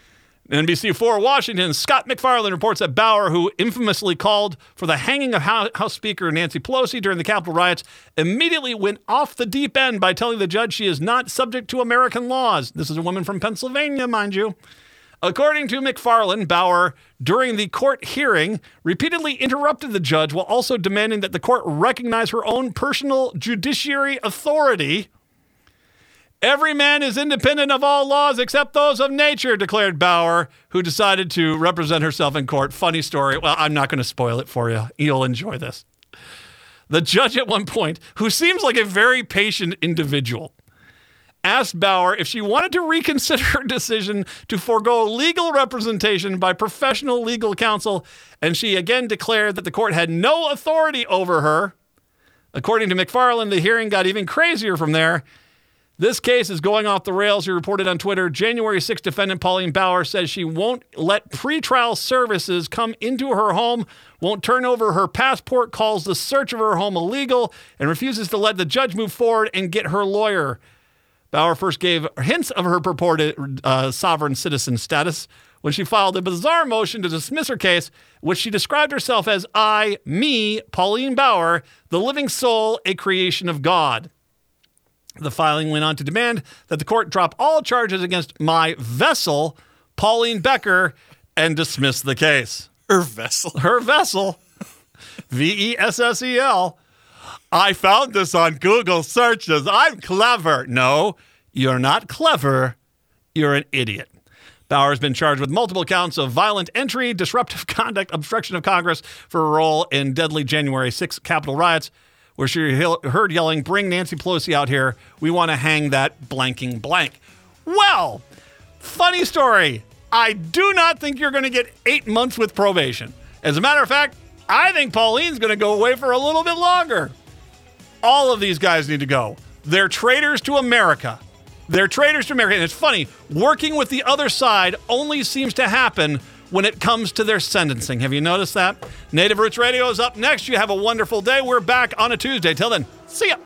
NBC4 Washington's Scott McFarland reports that Bauer, who infamously called for the hanging of House Speaker Nancy Pelosi during the Capitol riots, immediately went off the deep end by telling the judge she is not subject to American laws. This is a woman from Pennsylvania, mind you. According to McFarland, Bauer, during the court hearing, repeatedly interrupted the judge while also demanding that the court recognize her own personal judiciary authority. Every man is independent of all laws except those of nature, declared Bauer, who decided to represent herself in court. Funny story. Well, I'm not going to spoil it for you. You'll enjoy this. The judge at one point, who seems like a very patient individual, asked Bauer if she wanted to reconsider her decision to forego legal representation by professional legal counsel, and she again declared that the court had no authority over her. According to McFarland, the hearing got even crazier from there. This case is going off the rails, he reported on Twitter. January 6 defendant Pauline Bauer says she won't let pretrial services come into her home, won't turn over her passport, calls the search of her home illegal, and refuses to let the judge move forward and get her lawyer. Bauer first gave hints of her purported sovereign citizen status when she filed a bizarre motion to dismiss her case, which she described herself as me, Pauline Bauer, the living soul, a creation of God. The filing went on to demand that the court drop all charges against my vessel, Pauline Becker, and dismiss the case. Her vessel? Her vessel. Vessel. I found this on Google searches. I'm clever. No, you're not clever. You're an idiot. Bauer has been charged with multiple counts of violent entry, disruptive conduct, obstruction of Congress for a role in deadly January 6 Capitol riots, where she heard yelling, "Bring Nancy Pelosi out here. We want to hang that blanking blank." Well, funny story. I do not think you're going to get 8 months with probation. As a matter of fact, I think Pauline's going to go away for a little bit longer. All of these guys need to go. They're traitors to America. They're traitors to America. And it's funny, working with the other side only seems to happen when it comes to their sentencing. Have you noticed that? Native Roots Radio is up next. You have a wonderful day. We're back on a Tuesday. Till then, see ya.